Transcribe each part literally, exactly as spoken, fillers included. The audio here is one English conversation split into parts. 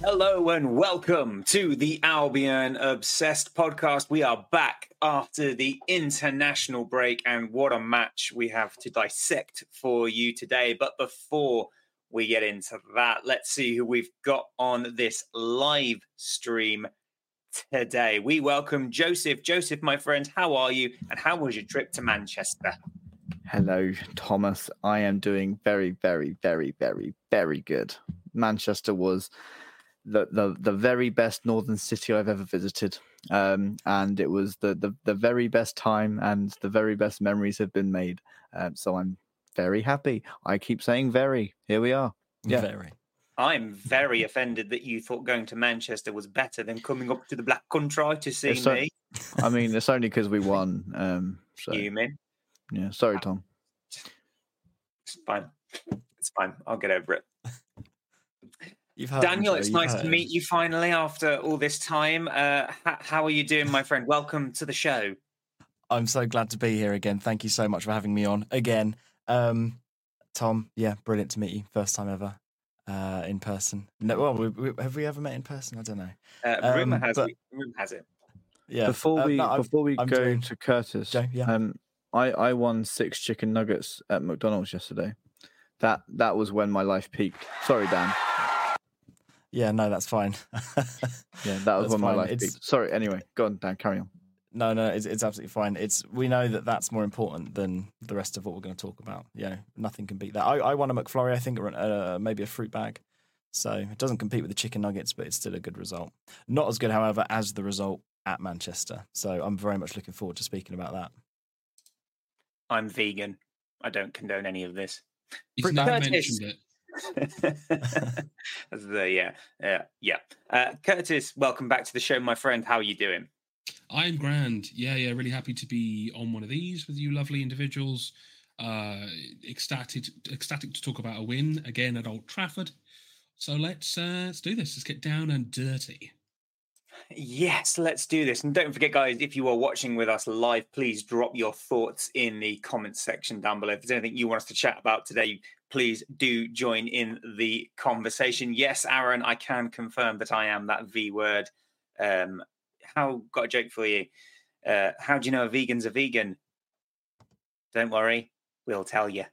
Hello and welcome to the Albion Obsessed podcast. We are back after the international break, and what a match we have to dissect for you today. But before we get into that, let's see who we've got on this live stream today. We welcome Joseph. Joseph, my friend, how are you? And how was your trip to Manchester? Hello, Thomas. I am doing very, very, very, very, very good. Manchester was the the, the very best northern city I've ever visited. Um, and it was the, the, the very best time, and the very best memories have been made. Um, so I'm very happy. I keep saying very. Here we are. Yeah. Very. I'm very offended that you thought going to Manchester was better than coming up to the Black Country to see so, me. I mean, it's only because we won. Um, so. You mean? Yeah, sorry, Tom. It's fine. It's fine. I'll get over it. You've heard Daniel, him, it's You've nice heard to meet you finally after all this time. Uh, h- how are you doing, my friend? Welcome to the show. I'm so glad to be here again. Thank you so much for having me on again. Um, Tom, yeah, brilliant to meet you. First time ever uh, in person. No, well, we, we, have we ever met in person? I don't know. Uh, Um, rumor has but- it. Rumor has it. Yeah. Before uh, we no, I'm- before we I'm go doing- to Curtis, Joe, yeah. um, I, I won six chicken nuggets at McDonald's yesterday. That that was when my life peaked. Sorry, Dan. Yeah, no, that's fine. Yeah, that was That's when my fine. life It's- peaked. Sorry. Anyway, go on, Dan. Carry on. No, no, it's, it's absolutely fine. It's we know that that's more important than the rest of what we're going to talk about. You know, nothing can beat that. I, I won a McFlurry, I think, or uh, maybe a fruit bag. So it doesn't compete with the chicken nuggets, but it's still a good result. Not as good, however, as the result at Manchester. So I'm very much looking forward to speaking about that. I'm vegan. I don't condone any of this. He's never Curtis. mentioned it. That's the, yeah, yeah, yeah. Uh, Curtis, welcome back to the show, my friend. How are you doing? I'm grand. Yeah, yeah. Really happy to be on one of these with you, lovely individuals. Uh, ecstatic, ecstatic to talk about a win again at Old Trafford. So let's uh, let's do this. Let's get down and dirty. Yes, let's do this. And don't forget, guys, if you are watching with us live, please drop your thoughts in the comments section down below. If there's anything you want us to chat about today, please do join in the conversation. Yes, Aaron, I can confirm that I am that V word. Um, how got a joke for you? Uh, how do you know a vegan's a vegan? Don't worry, we'll tell you.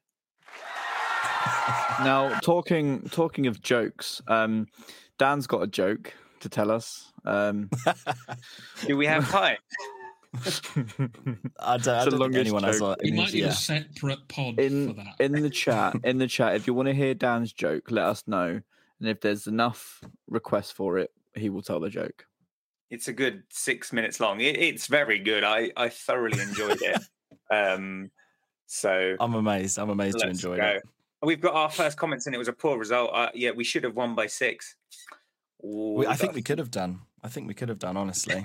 Now, talking talking of jokes, um, Dan's got a joke to tell us. Um, Do we have time? I don't, I the don't think longest anyone has joke. a, We might need yeah. a separate pod for in that. in the chat, in the chat, if you want to hear Dan's joke, let us know. And if there's enough requests for it, he will tell the joke. It's a good six minutes long. It, it's very good. I, I thoroughly enjoyed it. Um, so I'm amazed. I'm amazed you let's enjoyed go. it. We've got our first comments, and it was a poor result. Uh, yeah, we should have won by six. Ooh, We, I think that's- we could have done. I think we could have done, honestly.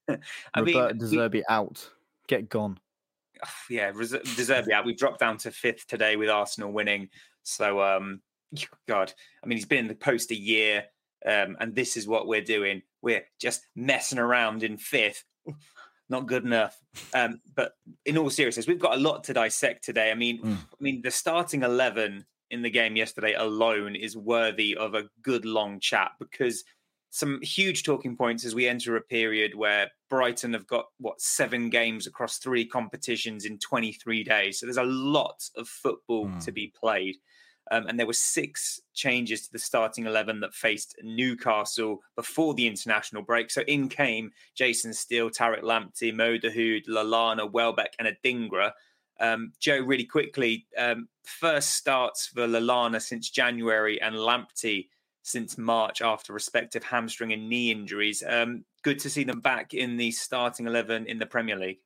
I mean, Roberto we- De Zerbi out. Get gone. yeah, res- deserve yeah. We've dropped down to fifth today with Arsenal winning. So, um, God, I mean, he's been in the post a year, um, and this is what we're doing. We're just messing around in fifth. Not good enough. Um, but in all seriousness, we've got a lot to dissect today. I mean, Mm. I mean, the starting eleven in the game yesterday alone is worthy of a good long chat, because some huge talking points as we enter a period where Brighton have got, what, seven games across three competitions in twenty-three days. So there's a lot of football Mm. to be played. Um, and there were six changes to the starting eleven that faced Newcastle before the international break. So in came Jason Steele, Tariq Lamptey, Mo Dahoud, Lallana, Welbeck and Adingra. Um, Joe, really quickly, um, first starts for Lallana since January and Lamptey since March after respective hamstring and knee injuries. Um, good to see them back in the starting eleven in the Premier League.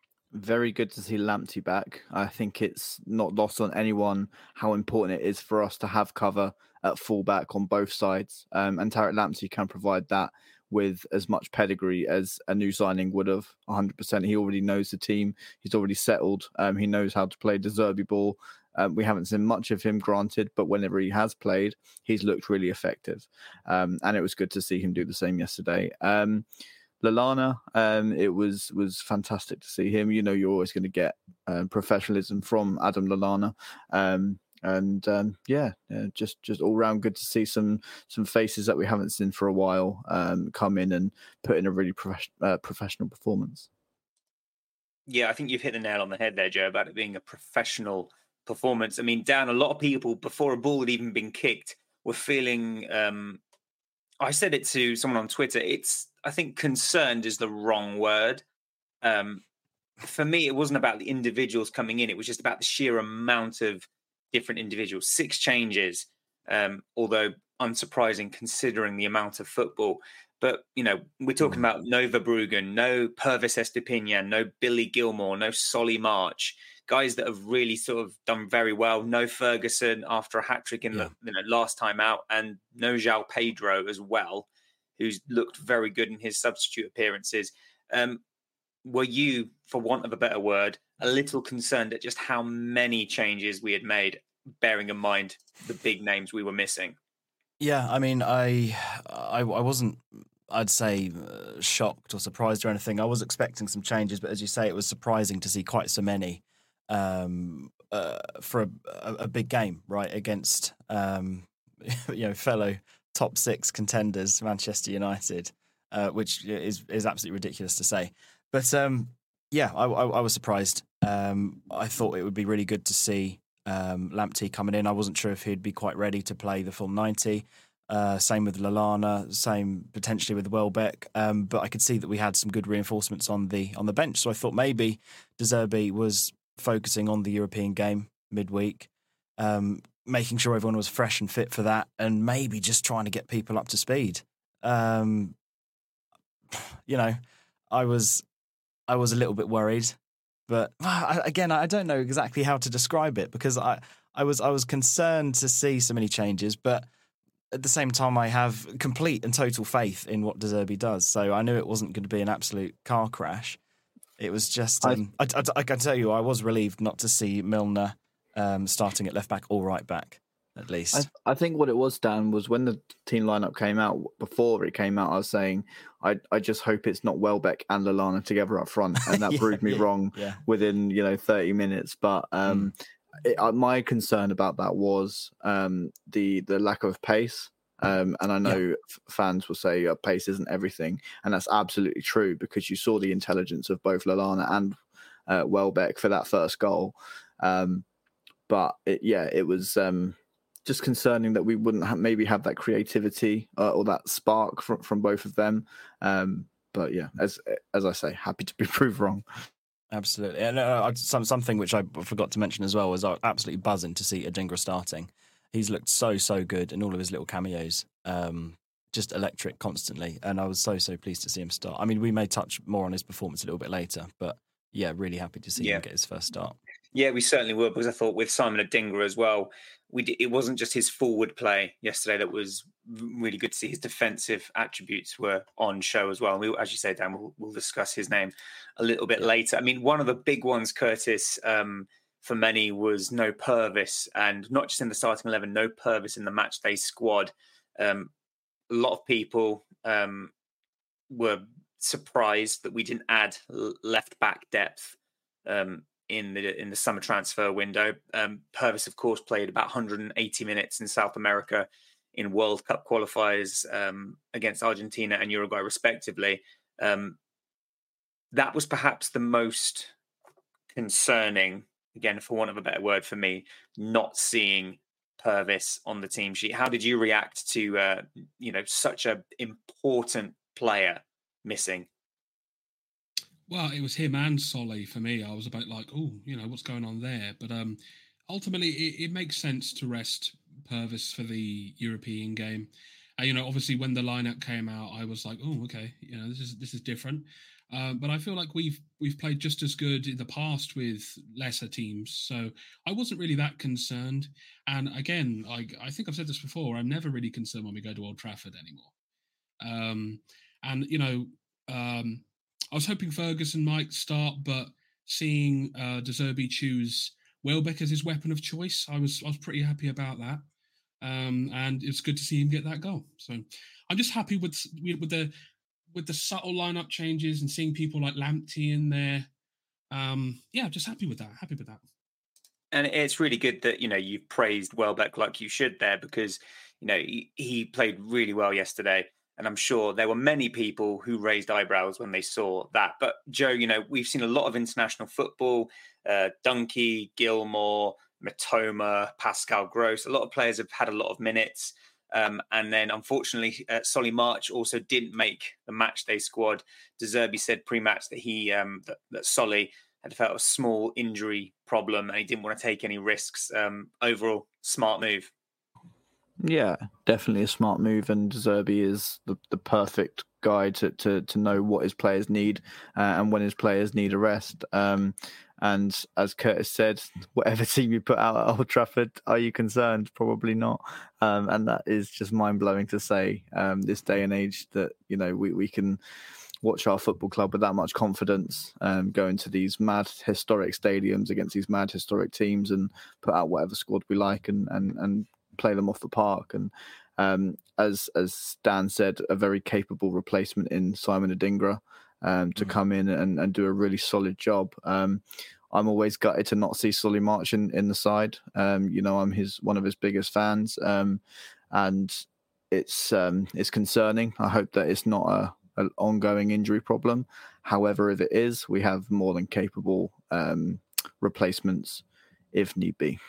Very good to see Lamptey back. I think it's not lost on anyone how important it is for us to have cover at fullback on both sides. Um, and Tariq Lamptey can provide that with as much pedigree as a new signing would have. one hundred percent. He already knows the team. He's already settled. Um, he knows how to play De Zerbi ball. Um, we haven't seen much of him, granted, but whenever he has played, he's looked really effective. Um, and it was good to see him do the same yesterday. Um, Lallana, um, it was was fantastic to see him. You know, you're always going to get um, professionalism from Adam Lallana. Um, and um, yeah, yeah, just just all round good to see some some faces that we haven't seen for a while um, come in and put in a really prof- uh, professional performance. Yeah, I think you've hit the nail on the head there, Joe, about it being a professional performance. I mean, Dan, a lot of people before a ball had even been kicked were feeling. Um, I said it to someone on Twitter. It's, I think, concerned is the wrong word. Um, for me, it wasn't about the individuals coming in. It was just about the sheer amount of different individuals. Six changes, um, although unsurprising considering the amount of football. But, you know, we're talking mm. about no Verbruggen, no Pervis Estupiñán, no Billy Gilmore, no Solly March, guys that have really sort of done very well. No Ferguson after a hat-trick in yeah. the you know, last time out, and no João Pedro as well, who's looked very good in his substitute appearances. Um, were you, for want of a better word, a little concerned at just how many changes we had made, bearing in mind the big names we were missing? Yeah, I mean, I, I, I wasn't, I'd say, uh, shocked or surprised or anything. I was expecting some changes, but as you say, it was surprising to see quite so many um, uh, for a, a, a big game, right, against um, you know fellow top six contenders, Manchester United, uh, which is is absolutely ridiculous to say. But um, yeah, I, I, I was surprised. Um, I thought it would be really good to see Um, Lamptey coming in. I wasn't sure if he'd be quite ready to play the full ninety. Uh, same with Lallana, same potentially with Welbeck. Um, but I could see that we had some good reinforcements on the on the bench. So I thought maybe De Zerbi was focusing on the European game midweek, um, making sure everyone was fresh and fit for that, and maybe just trying to get people up to speed. Um, you know, I was I was a little bit worried. But again, I don't know exactly how to describe it, because I, I was I was concerned to see so many changes, but at the same time, I have complete and total faith in what De Zerbi does. So I knew it wasn't going to be an absolute car crash. It was just, um, I, I, I can tell you, I was relieved not to see Milner um, starting at left back or right back, at least. I, I think what it was, Dan, was when the team lineup came out, before it came out, I was saying, I I just hope it's not Welbeck and Lallana together up front. And that yeah, proved me yeah, wrong yeah. within, you know, thirty minutes. But um, mm. it, uh, my concern about that was um, the, the lack of pace. Um, and I know yeah. f- fans will say uh, pace isn't everything. And that's absolutely true, because you saw the intelligence of both Lallana and uh, Welbeck for that first goal. Um, but it, yeah, it was... Um, just concerning that we wouldn't have, maybe have that creativity uh, or that spark from, from both of them. Um, but yeah, as as I say, happy to be proved wrong. Absolutely. And uh, some, something which I forgot to mention as well was I'm absolutely buzzing to see Adingra starting. He's looked so, so good in all of his little cameos. Um, just electric constantly. And I was so, so pleased to see him start. I mean, we may touch more on his performance a little bit later, but yeah, really happy to see yeah. him get his first start. Yeah, we certainly will, because I thought with Simon Adingra as well, we d- it wasn't just his forward play yesterday that was really good to see. His defensive attributes were on show as well. And we, as you say, Dan, we'll, we'll discuss his name a little bit yeah. later. I mean, one of the big ones, Curtis, um, for many was no Pervis, and not just in the starting eleven, no Pervis in the match day squad. Um, a lot of people um, were surprised that we didn't add left back depth um, in the in the summer transfer window. Um, Pervis, of course, played about one hundred eighty minutes in South America in World Cup qualifiers um, against Argentina and Uruguay, respectively. Um, that was perhaps the most concerning, again, for want of a better word for me, not seeing Pervis on the team sheet. How did you react to uh, you know such an important player missing? Well, it was him and Solly for me. I was about like, oh, you know, what's going on there? But um, ultimately, it, it makes sense to rest Pervis for the European game. Uh, you know, obviously, when the lineup came out, I was like, oh, okay, you know, this is this is different. Um, but I feel like we've we've played just as good in the past with lesser teams, so I wasn't really that concerned. And again, I I think I've said this before. I'm never really concerned when we go to Old Trafford anymore. Um, and you know. Um, I was hoping Ferguson might start, but seeing uh, De Zerbi choose Welbeck as his weapon of choice, I was I was pretty happy about that, um, and it's good to see him get that goal. So I'm just happy with with the with the subtle lineup changes and seeing people like Lamptey in there. Um, yeah, just happy with that. Happy with that. And it's really good that, you know, you've praised Welbeck like you should there, because, you know, he, he played really well yesterday. And I'm sure there were many people who raised eyebrows when they saw that. But Joe, you know, we've seen a lot of international football, uh, Dunkey, Gilmore, Matoma, Pascal Gross. A lot of players have had a lot of minutes. Um, and then, unfortunately, uh, Solly March also didn't make the matchday squad. De Zerbi said pre-match that he um, that, that Solly had felt a small injury problem and he didn't want to take any risks. Um, overall, smart move. Yeah, definitely a smart move, and De Zerbi is the, the perfect guy to, to to know what his players need uh, and when his players need a rest. Um, and as Curtis said, whatever team you put out at Old Trafford, are you concerned? Probably not. Um, and that is just mind blowing to say um, this day and age that, you know, we, we can watch our football club with that much confidence, um, go into these mad historic stadiums against these mad historic teams and put out whatever squad we like and and and play them off the park. And um, as as Dan said, a very capable replacement in Simon Adingra um, to mm. come in and, and do a really solid job. Um, I'm always gutted to not see Solly March in, in the side. Um, you know, I'm his one of his biggest fans, um, and it's um, it's concerning. I hope that it's not a an ongoing injury problem. However, if it is, we have more than capable um, replacements if need be.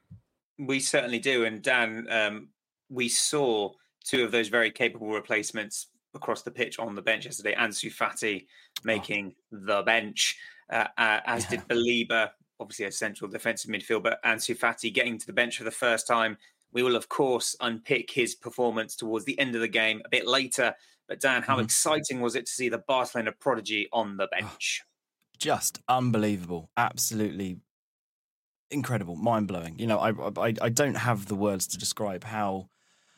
We certainly do. And Dan, um, we saw two of those very capable replacements across the pitch on the bench yesterday. Ansu Fati making oh. the bench, uh, uh, as yeah. did Baliba, obviously a central defensive midfield, but Ansu Fati getting to the bench for the first time. We will, of course, unpick his performance towards the end of the game a bit later. But Dan, how mm-hmm. exciting was it to see the Barcelona prodigy on the bench? Just unbelievable. Absolutely incredible. Mind-blowing. You know, I, I, I don't have the words to describe how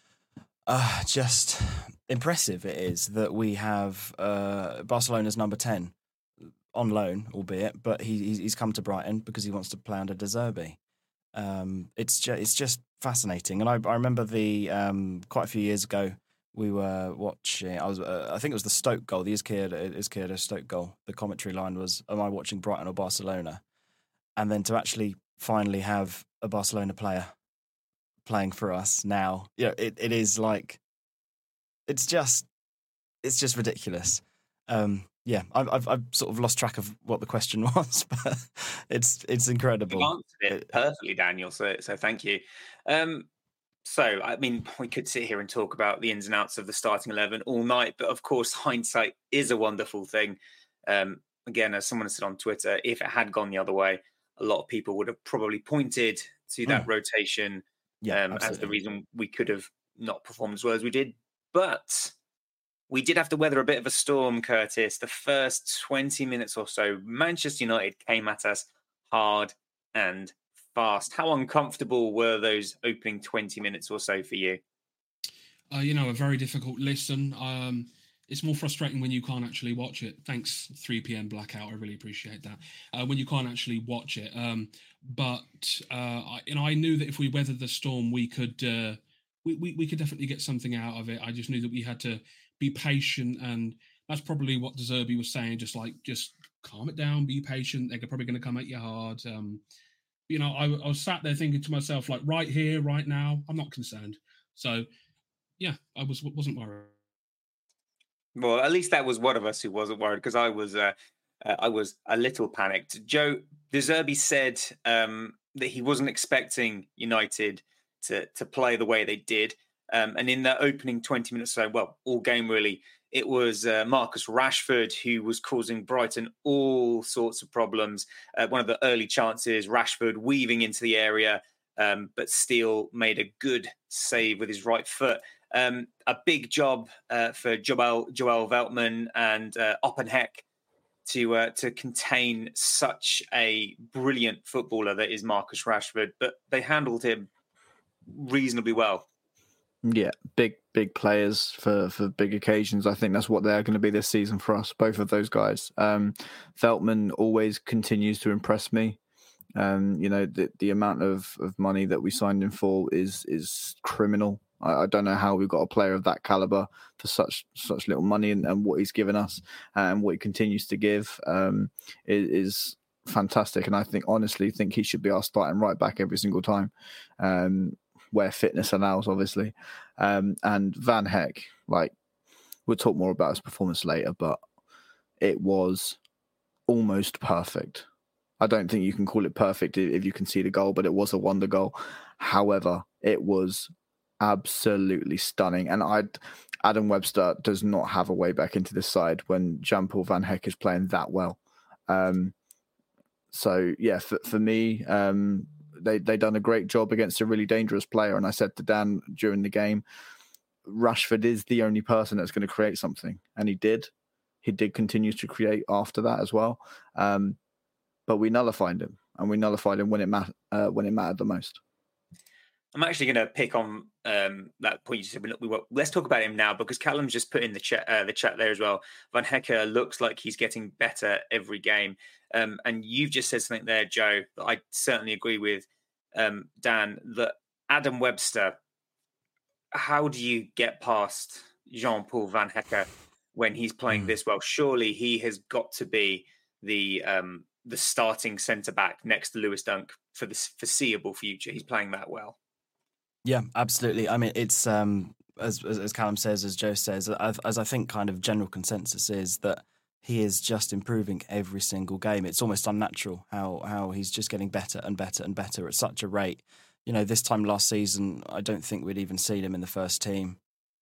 uh, just impressive it is that we have uh, Barcelona's number ten on loan, albeit, but he, he's come to Brighton because he wants to play under De Zerbi. Um, it's, ju- it's just fascinating. And I, I remember the um, quite a few years ago, we were watching, I was, uh, I think it was the Stoke goal, the Izquierda, Izquierda Stoke goal. The commentary line was, am I watching Brighton or Barcelona? And then to actually finally have a Barcelona player playing for us now, you know, it, it is like, it's just, it's just ridiculous. Um, yeah, I've, I've, I've sort of lost track of what the question was, but it's, it's incredible. You answered it perfectly, Daniel, so, so thank you. Um, So, I mean, we could sit here and talk about the ins and outs of the starting eleven all night, but of course, hindsight is a wonderful thing. Um, again, as someone said on Twitter, if it had gone the other way, a lot of people would have probably pointed to that mm. rotation yeah, um, as the reason we could have not performed as well as we did. But we did have to weather a bit of a storm, Curtis. The first twenty minutes or so, Manchester United came at us hard and fast. How uncomfortable were those opening twenty minutes or so for you? Uh, you know, a very difficult listen. Um, it's more frustrating when you can't actually watch it. Thanks, three p.m. blackout. I really appreciate that. Uh, when you can't actually watch it. Um, but, uh, I, you know, I knew that if we weathered the storm, we could, uh, we, we, we could definitely get something out of it. I just knew that we had to be patient. And that's probably what De Zerbi was saying. Just like, just calm it down, be patient. They're probably going to come at you hard. Um, You know, I, I was sat there thinking to myself, like, right here, right now, I'm not concerned. So, yeah, I was wasn't worried. Well, at least that was one of us who wasn't worried, because I was, uh, uh, I was a little panicked. Joe, De Zerbi said um, that he wasn't expecting United to to play the way they did, um, and in the opening twenty minutes, so well, all game really, it was uh, Marcus Rashford who was causing Brighton all sorts of problems. Uh, one of the early chances, Rashford weaving into the area, um, but Steele made a good save with his right foot. Um, a big job uh, for Joel, Joel Veltman and uh, Oppenheck to uh, to contain such a brilliant footballer that is Marcus Rashford, but they handled him reasonably well. Yeah, big, big players for, for big occasions. I think that's what they're going to be this season for us, both of those guys. Um, Veltman always continues to impress me. Um, you know, the, the amount of, of money that we signed him for is is criminal. I, I don't know how we've got a player of that caliber for such such little money, and, and what he's given us and what he continues to give um, is, is fantastic, and I think honestly think he should be our starting right back every single time, um, where fitness allows, obviously. Um, and Van Heck, like we'll talk more about his performance later, but it was almost perfect. I don't think you can call it perfect if you can see the goal, but it was a wonder goal. However, it was absolutely stunning, and I, Adam Webster does not have a way back into this side when Jan-Paul Van Heck is playing that well. Um, so yeah, for for me, um, they they done a great job against a really dangerous player. And I said to Dan during the game, Rashford is the only person that's going to create something, and he did. He did continue to create after that as well. Um, but we nullified him, and we nullified him when it mat- uh, when it mattered the most. I'm actually going to pick on um, that point you said. We, we, let's talk about him now, because Callum's just put in the chat, uh, the chat there as well. Van Hecker looks like he's getting better every game. Um, and you've just said something there, Joe, that I certainly agree with, um, Dan, that Adam Webster, how do you get past Jan-Paul Van Hecker when he's playing mm. this well? Surely he has got to be the um, the starting centre-back next to Lewis Dunk for the foreseeable future. He's playing that well. Yeah, absolutely. I mean, it's um, as as Callum says, as Joe says, as I think kind of general consensus is that he is just improving every single game. It's almost unnatural how how he's just getting better and better and better at such a rate. You know, this time last season, I don't think we'd even seen him in the first team.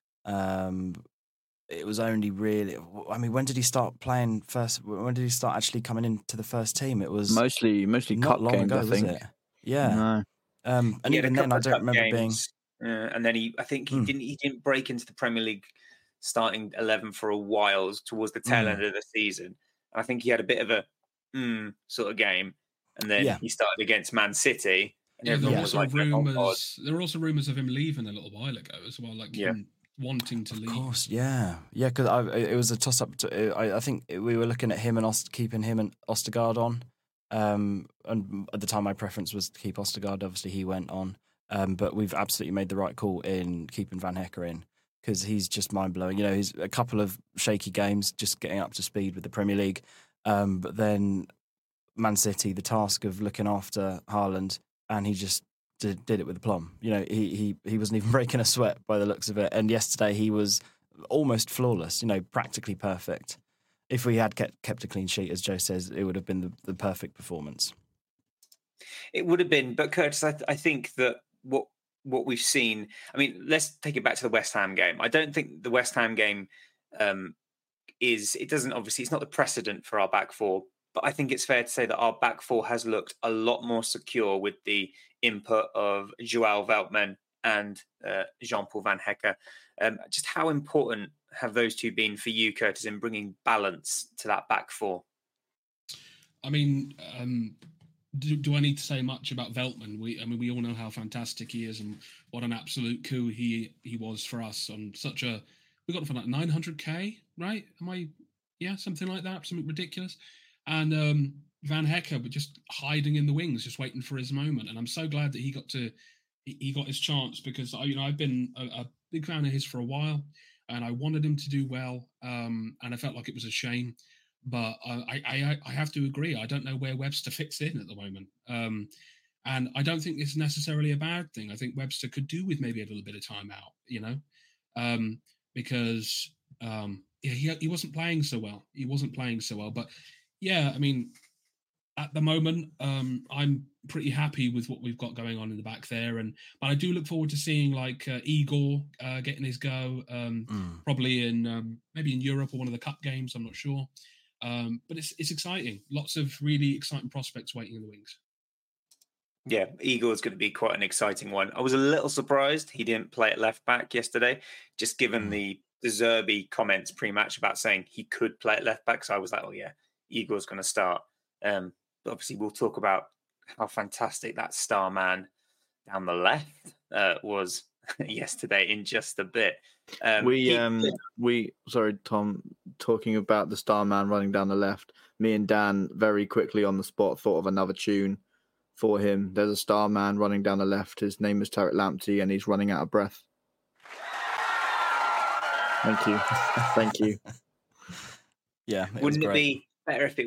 Um, it was only really, I mean, when did he start playing first? When did he start actually coming into the first team? It was mostly mostly not cup long games, ago, I think. was it? Yeah. No. Um, and he even then, I don't remember games, being. Uh, and then he, I think he mm. didn't. He didn't break into the Premier League starting eleven for a while towards the tail mm. end of the season. And I think he had a bit of a mm, sort of game, and then yeah. he started against Man City. And yeah, there were also like, rumors. oh, there were also rumors of him leaving a little while ago as well, like yeah. him wanting to of leave. Of course, yeah, yeah, because it was a toss up. To, I, I think we were looking at him and Ost, keeping him and Ostergaard on. Um, and at the time, my preference was to keep Ostergaard. Obviously, he went on. Um, but we've absolutely made the right call in keeping Van Hecker in, because he's just mind blowing. You know, he's a couple of shaky games, just getting up to speed with the Premier League. Um, but then Man City, the task of looking after Haaland, and he just did, did it with aplomb. You know, he he he wasn't even breaking a sweat by the looks of it. And yesterday he was almost flawless. You know, practically perfect. If we had kept kept a clean sheet, as Joe says, it would have been the, the perfect performance. It would have been, but Curtis, I, th- I think that what what we've seen. I mean, let's take it back to the West Ham game. I don't think the West Ham game um, is. It doesn't obviously. It's not the precedent for our back four, but I think it's fair to say that our back four has looked a lot more secure with the input of Joao Veltman and uh, Jan-Paul Van Hecker. Um, just how important have those two been for you, Curtis, in bringing balance to that back four? I mean. Um... Do, do I need to say much about Veltman? We, I mean, we all know how fantastic he is and what an absolute coup he he was for us on such a. We got him for like nine hundred K, right? Am I? Yeah, something like that, something ridiculous. And um, Van Hecker, but just hiding in the wings, just waiting for his moment. And I'm so glad that he got to he, he got his chance, because I, you know, I've been a, a big fan of his for a while, and I wanted him to do well. Um, and I felt like it was a shame. But I, I, I have to agree. I don't know where Webster fits in at the moment. Um, and I don't think it's necessarily a bad thing. I think Webster could do with maybe a little bit of time out, you know, um, because um, yeah, he, he wasn't playing so well. He wasn't playing so well. But yeah, I mean, at the moment, um, I'm pretty happy with what we've got going on in the back there. And but I do look forward to seeing like uh, Igor uh, getting his go, um, mm. probably in um, maybe in Europe or one of the cup games. I'm not sure. Um, but it's it's exciting. Lots of really exciting prospects waiting in the wings. Yeah, Igor's going to be quite an exciting one. I was a little surprised he didn't play at left back yesterday, just given mm. the De Zerbi comments pre-match about saying he could play at left back. So I was like, oh yeah, Igor's going to start. Um, but obviously, we'll talk about how fantastic that star man down the left uh, was yesterday in just a bit. Um, we he, um we sorry Tom, talking about the star man running down the left, me and Dan very quickly on the spot thought of another tune for him. There's a star man running down the left. His name is Tariq Lamptey, and he's running out of breath. Thank you. Thank you. Yeah. Wouldn't it be better if it was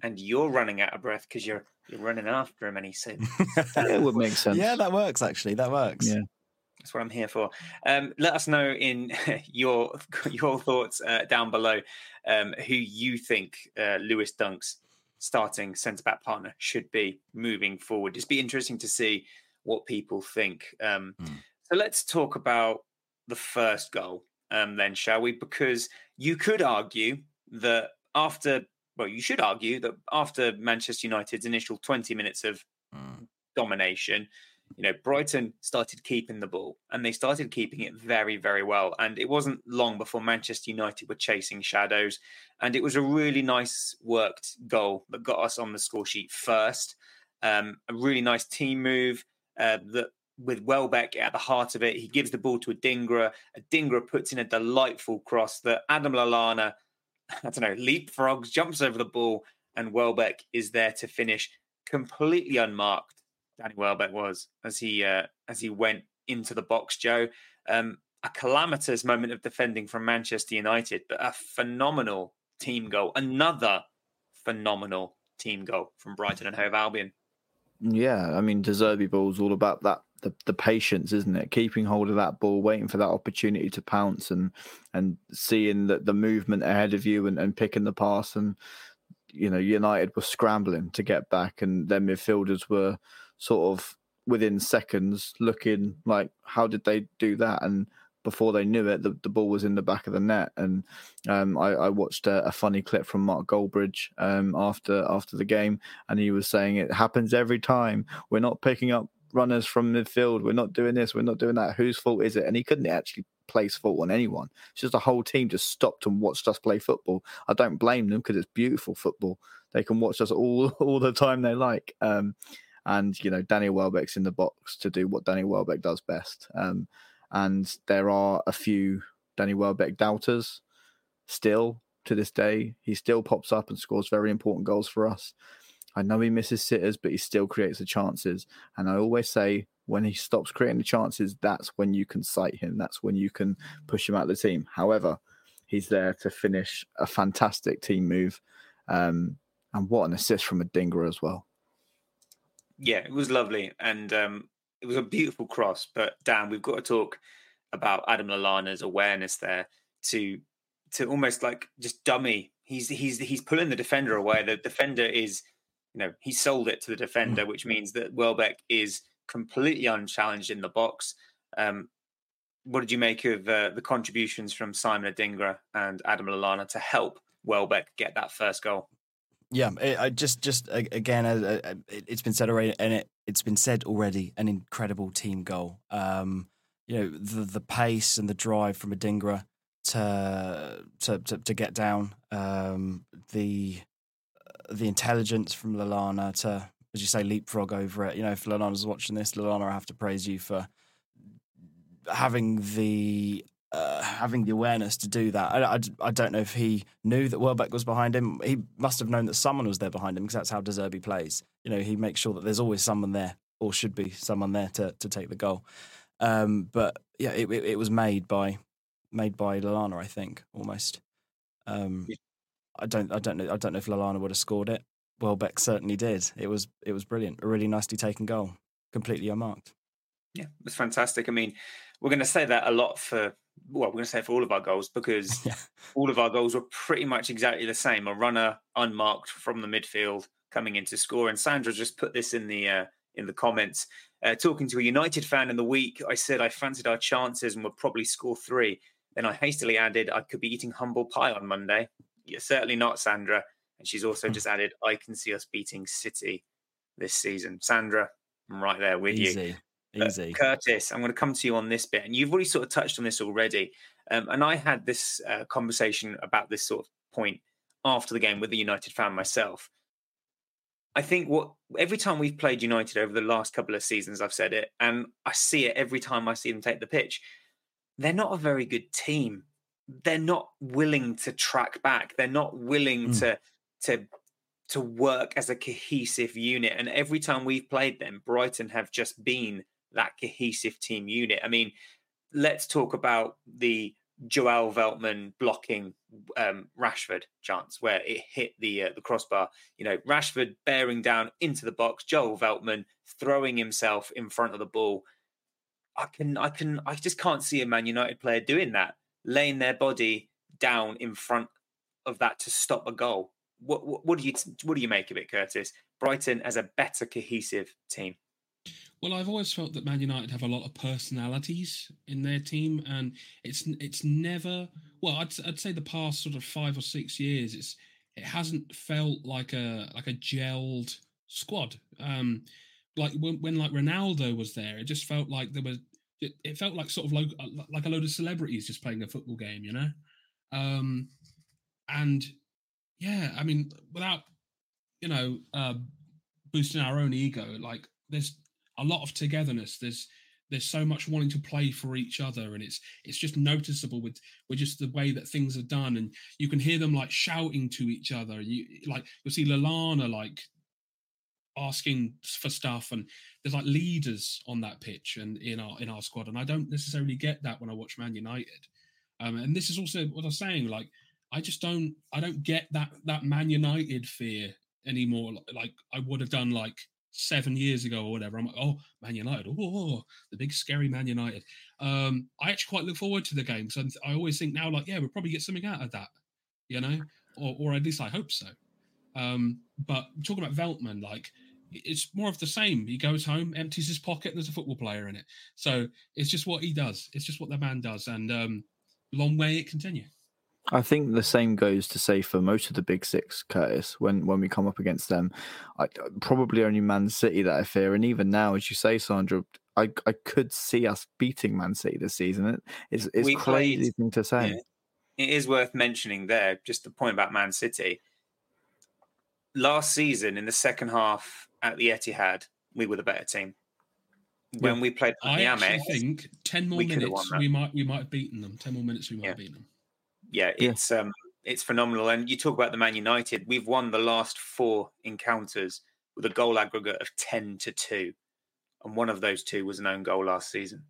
and you're running out of breath because you're you're running after him, and he said, It would make sense. Yeah, that works. Actually, that works. Yeah. That's what I'm here for. Um, let us know in your your thoughts uh, down below um, who you think uh, Lewis Dunk's starting centre-back partner should be moving forward. Just be interesting to see what people think. Um, mm. So let's talk about the first goal um, then, shall we? Because you could argue that after, well, you should argue that after Manchester United's initial twenty minutes of mm. domination, you know, Brighton started keeping the ball, and they started keeping it very, very well. And it wasn't long before Manchester United were chasing shadows. And it was a really nice worked goal that got us on the score sheet first. Um, a really nice team move uh, that with Welbeck at the heart of it. He gives the ball to Adingra. Adingra puts in a delightful cross that Adam Lallana, I don't know, leapfrogs, jumps over the ball, and Welbeck is there to finish completely unmarked. Danny Welbeck was as he uh, as he went into the box, Joe. Um, a calamitous moment of defending from Manchester United, but a phenomenal team goal. Another phenomenal team goal from Brighton and Hove Albion. Yeah, I mean, De Zerbi ball's all about that, the, the patience, isn't it? Keeping hold of that ball, waiting for that opportunity to pounce and and seeing that the movement ahead of you and, and picking the pass. And, you know, United were scrambling to get back, and their midfielders were sort of within seconds looking like, how did they do that? And before they knew it, the, the ball was in the back of the net. And um, I, I watched a, a funny clip from Mark Goldbridge um, after after the game, and he was saying it happens every time. We're not picking up runners from midfield. We're not doing this. We're not doing that. Whose fault is it? And he couldn't actually place fault on anyone. It's just the whole team just stopped and watched us play football. I don't blame them because it's beautiful football. They can watch us all all the time they like. Um, and, you know, Danny Welbeck's in the box to do what Danny Welbeck does best. Um, and there are a few Danny Welbeck doubters still to this day. He still pops up and scores very important goals for us. I know he misses sitters, but he still creates the chances. And I always say, when he stops creating the chances, that's when you can cite him. That's when you can push him out of the team. However, he's there to finish a fantastic team move. Um, and what an assist from Adingra as well. Yeah, it was lovely. And um, it was a beautiful cross. But Dan, we've got to talk about Adam Lallana's awareness there to to almost like just dummy. He's he's he's pulling the defender away. The defender is, you know, he sold it to the defender, which means that Welbeck is completely unchallenged in the box. Um, what did you make of uh, the contributions from Simon Adingra and Adam Lallana to help Welbeck get that first goal? Yeah, it, I just, just again, uh, uh, it's been said already, and it, it's been said already, an incredible team goal. Um, you know, the the pace and the drive from Adingra to to to, to get down, um, the the intelligence from Lallana to, as you say, leapfrog over it. You know, if Lallana's watching this, Lallana, I have to praise you for having the uh, having the awareness to do that. I, I, I don't know if he knew that Welbeck was behind him. He must have known that someone was there behind him, because that's how De Zerbi plays. You know, he makes sure that there's always someone there, or should be someone there to to take the goal. Um, but yeah, it, it, it was made by made by Lallana, I think, almost. Um, yeah. I don't I don't know I don't know if Lallana would have scored it. Welbeck certainly did. It was it was brilliant. A really nicely taken goal, completely unmarked. Yeah, it was fantastic. I mean, we're going to say that a lot for, well, we're going to say it for all of our goals, because yeah. all of our goals were pretty much exactly the same. A runner unmarked from the midfield coming in to score. And Sandra just put this in the uh, in the comments. Uh, talking to a United fan in the week, I said I fancied our chances and would probably score three. Then I hastily added I could be eating humble pie on Monday. You're certainly not, Sandra. And she's also just added, I can see us beating City this season. Sandra, I'm right there with Easy. you. Easy. Uh, Curtis, I'm going to come to you on this bit. And you've already sort of touched on this already. Um, and I had this uh, conversation about this sort of point after the game with the United fan myself. I think what every time we've played United over the last couple of seasons, I've said it, and I see it every time I see them take the pitch, they're not a very good team. They're not willing to track back. They're not willing mm. to to to work as a cohesive unit. And every time we've played them, Brighton have just been that cohesive team unit. I mean, let's talk about the Joel Veltman blocking um, Rashford chance where it hit the uh, the crossbar. You know, Rashford bearing down into the box, Joel Veltman throwing himself in front of the ball. I can, I can, I just can't see a Man United player doing that, laying their body down in front of that to stop a goal. What, what, what do you, what do you make of it, Curtis? Brighton as a better cohesive team. Well, I've always felt that Man United have a lot of personalities in their team, and it's it's never. Well, I'd I'd say the past sort of five or six years, it's it hasn't felt like a like a gelled squad. Um, like when, when like Ronaldo was there, it just felt like there was. It, it felt like sort of lo- like a load of celebrities just playing a football game, you know. Um, and yeah, I mean, without you know uh, boosting our own ego, like there's a lot of togetherness. There's there's so much wanting to play for each other, and it's it's just noticeable with with just the way that things are done, and you can hear them like shouting to each other. You like you'll see Lallana like asking for stuff, and there's like leaders on that pitch and in our in our squad, and I don't necessarily get that when I watch Man United. Um, and this is also what I was saying. Like I just don't I don't get that that Man United fear anymore. Like I would have done like seven years ago or whatever. I'm like, oh, Man United, oh, the big scary Man United. Um, I actually quite look forward to the game because I always think now, like, yeah, we'll probably get something out of that, you know, or or at least I hope so. Um, but talking about Veltman, like, it's more of the same. He goes home, empties his pocket, and there's a football player in it. So it's just what he does. It's just what the man does, and um, long may it continue. I think the same goes to say for most of the big six, Curtis, when, when we come up against them. I, probably only Man City that I fear. And even now, as you say, Sandra, I, I could see us beating Man City this season. It, it's it's We crazy played, thing to say. Yeah, it is worth mentioning there, just the point about Man City. Last season, in the second half at the Etihad, we were the better team. When yeah. we played I the actually Amex, think ten more minutes, we might we might have beaten them. Ten more minutes, we might yeah. have beaten them. Yeah, it's yeah. um, it's phenomenal. And you talk about the Man United. We've won the last four encounters with a goal aggregate of ten to two, and one of those two was an own goal last season.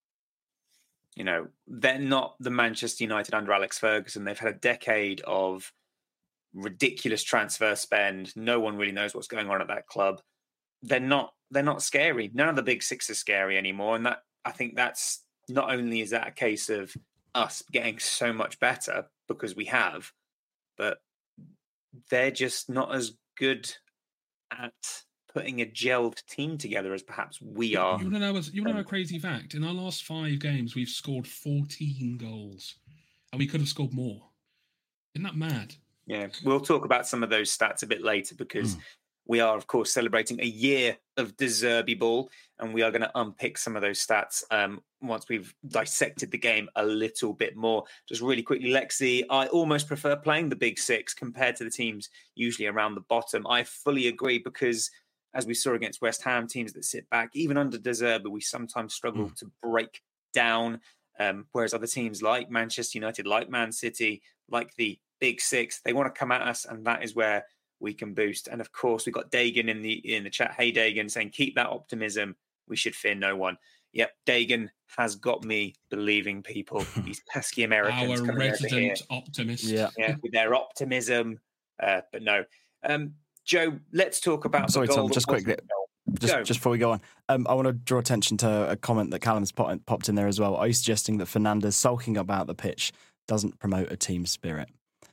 You know, they're not the Manchester United under Alex Ferguson. They've had a decade of ridiculous transfer spend. No one really knows what's going on at that club. They're not. They're not scary. None of the big six are scary anymore. And that I think that's not only is that a case of us getting so much better because we have, but they're just not as good at putting a gelled team together as perhaps we are. You want to know, you want to know a crazy fact? In our last five games, we've scored fourteen goals, and we could have scored more. Isn't that mad? Yeah, we'll talk about some of those stats a bit later because mm. we are, of course, celebrating a year of De Zerbi ball, and we are going to unpick some of those stats um, once we've dissected the game a little bit more. Just really quickly, Lexi, I almost prefer playing the big six compared to the teams usually around the bottom. I fully agree because, as we saw against West Ham, teams that sit back, even under De Zerbi, we sometimes struggle mm. to break down, um, whereas other teams like Manchester United, like Man City, like the big six, they want to come at us, and that is where we can boost. And of course, we've got Dagan in the in the chat. Hey, Dagan, saying, keep that optimism. We should fear no one. Yep, Dagan has got me believing people. These pesky Americans Our coming over here. resident optimist. Yeah. yeah, with their optimism. Uh, but no. Um, Joe, let's talk about Sorry, the goal Tom, just quickly. Just, Go. just before we go on, um, I want to draw attention to a comment that Callum's pop, popped in there as well. Are you suggesting that Fernandes sulking about the pitch doesn't promote a team spirit?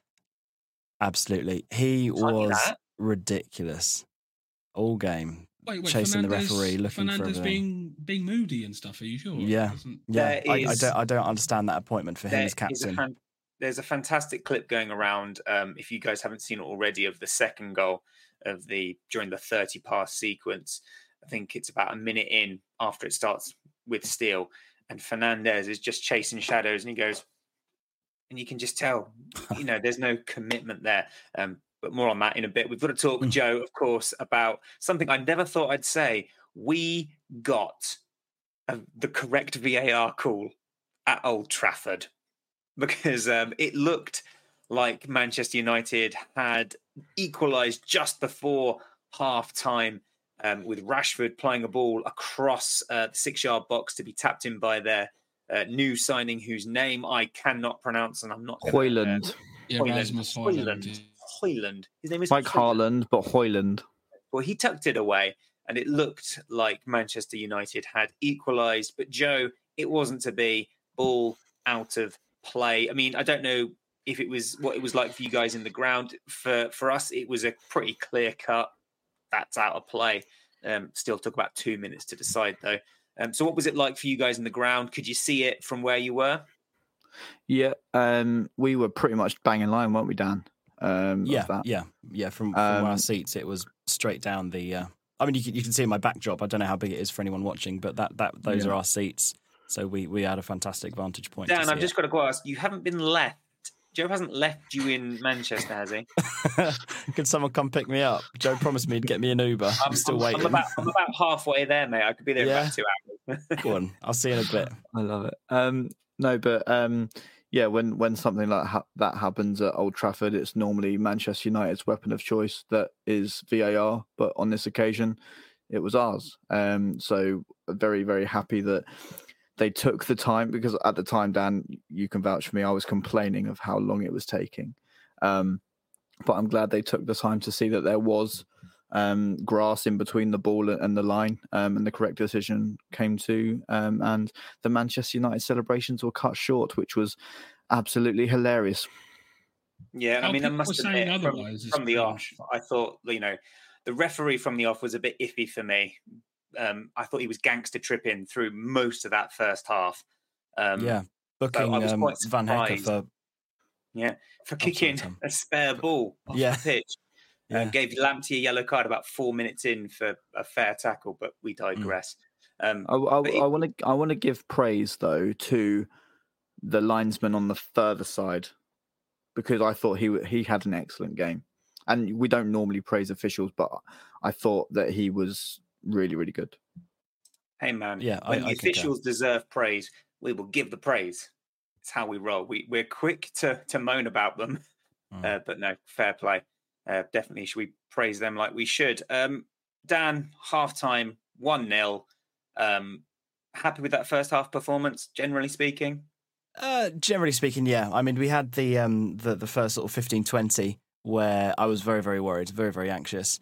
Absolutely. He was ridiculous all game. Wait, wait, chasing Fernandes, the referee, looking Fernandes for everything. being being moody and stuff. Are you sure? Yeah, yeah. I, is, I don't. I don't understand that appointment for him as captain. A fan, there's a fantastic clip going around. Um, if you guys haven't seen it already, of the second goal of the during the thirty pass sequence. I think it's about a minute in after it starts with Steele, and Fernandes is just chasing shadows, and he goes, and you can just tell, you know, there's no commitment there. Um, but more on that in a bit. We've got to talk, mm. Joe, of course, about something I never thought I'd say. We got a, the correct V A R call at Old Trafford because um, it looked like Manchester United had equalised just before half time um, with Rashford playing a ball across uh, the six-yard box to be tapped in by their uh, new signing whose name I cannot pronounce, and I'm not gonna, Hoyland. Uh, Yeah, Hoyland. Rasmus Hoyland. Hoyland. Hoyland. His name is Like Hoyland. Haaland, but Hoyland. Well, he tucked it away, and it looked like Manchester United had equalised. But Joe, it wasn't to be. Ball out of play. I mean, I don't know if it was what it was like for you guys in the ground. For for us, it was a pretty clear cut. That's out of play. Um, still took about two minutes to decide, though. Um, so, what was it like for you guys in the ground? Could you see it from where you were? Yeah, um, we were pretty much bang in line, weren't we, Dan? Um, Yeah, of that. yeah, yeah. From, from Um, our seats, it was straight down the. Uh, I mean, you can, you can see in my backdrop. I don't know how big it is for anyone watching, but that that those Yeah. are our seats. So we we had a fantastic vantage point. Dan, to I've see just got to go ask. You haven't been left. Joe hasn't left you in Manchester, has he? it. Could someone come pick me up? Joe promised me he'd get me an Uber. I'm, I'm still I'm, waiting. I'm about, I'm about halfway there, mate. I could be there Yeah. in about two hours. Go on, I'll see you in a bit. I love it. Um, no, but um, yeah, when when something like ha- that happens at Old Trafford, it's normally Manchester United's weapon of choice that is V A R. But on this occasion, it was ours. Um, so very very happy that they took the time, because at the time, Dan, you can vouch for me, I was complaining of how long it was taking. Um, but I'm glad they took the time to see that there was um, grass in between the ball and the line, um, and the correct decision came to. Um, and the Manchester United celebrations were cut short, which was absolutely hilarious. Yeah, I How mean, I people must were saying admit, from, otherwise is from the off, cringe. I thought, you know, the referee from the off was a bit iffy for me. Um, I thought he was gangster tripping through most of that first half. Um, Yeah, so booking I was um, quite Van Hecker surprised. for Yeah, for Oh, sorry, kicking Tom. a spare ball off Yeah. the pitch. Yeah. Um, gave Lamptey a yellow card about four minutes in for a fair tackle, but we Mm. digress. Um, I but it- want to I want to give praise though to the linesman on the further side, because I thought he he had an excellent game, and we don't normally praise officials, but I thought that he was really really good. hey, man, Yeah, I- when I the concur. officials deserve praise, we will give the praise. It's how we roll. We, we're quick to, to moan about them, Mm. uh, but no, fair play. Uh, definitely, should we praise them like we should? Um, Dan, halftime, one nil. Um, happy with that first half performance, generally speaking? Uh, generally speaking, yeah. I mean, we had the um the, the first sort of fifteen twenty where I was very, very worried, very, very anxious.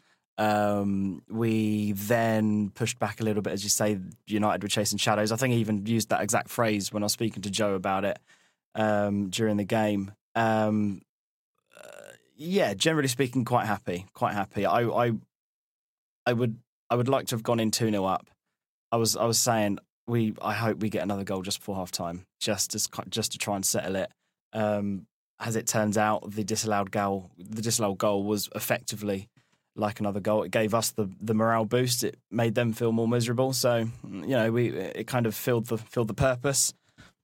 Um, we then pushed back a little bit, as you say, United were chasing shadows. I think I even used that exact phrase when I was speaking to Joe about it um, during the game. Um, uh, yeah, generally speaking, quite happy, quite happy. I, I, I would, I would like to have gone in two nil up. I was, I was saying, we, I hope we get another goal just before half time, just as, just to try and settle it. Um, as it turns out, the disallowed goal, the disallowed goal was effectively like another goal. It gave us the, the morale boost. It made them feel more miserable. So, you know, we it kind of filled the filled the purpose.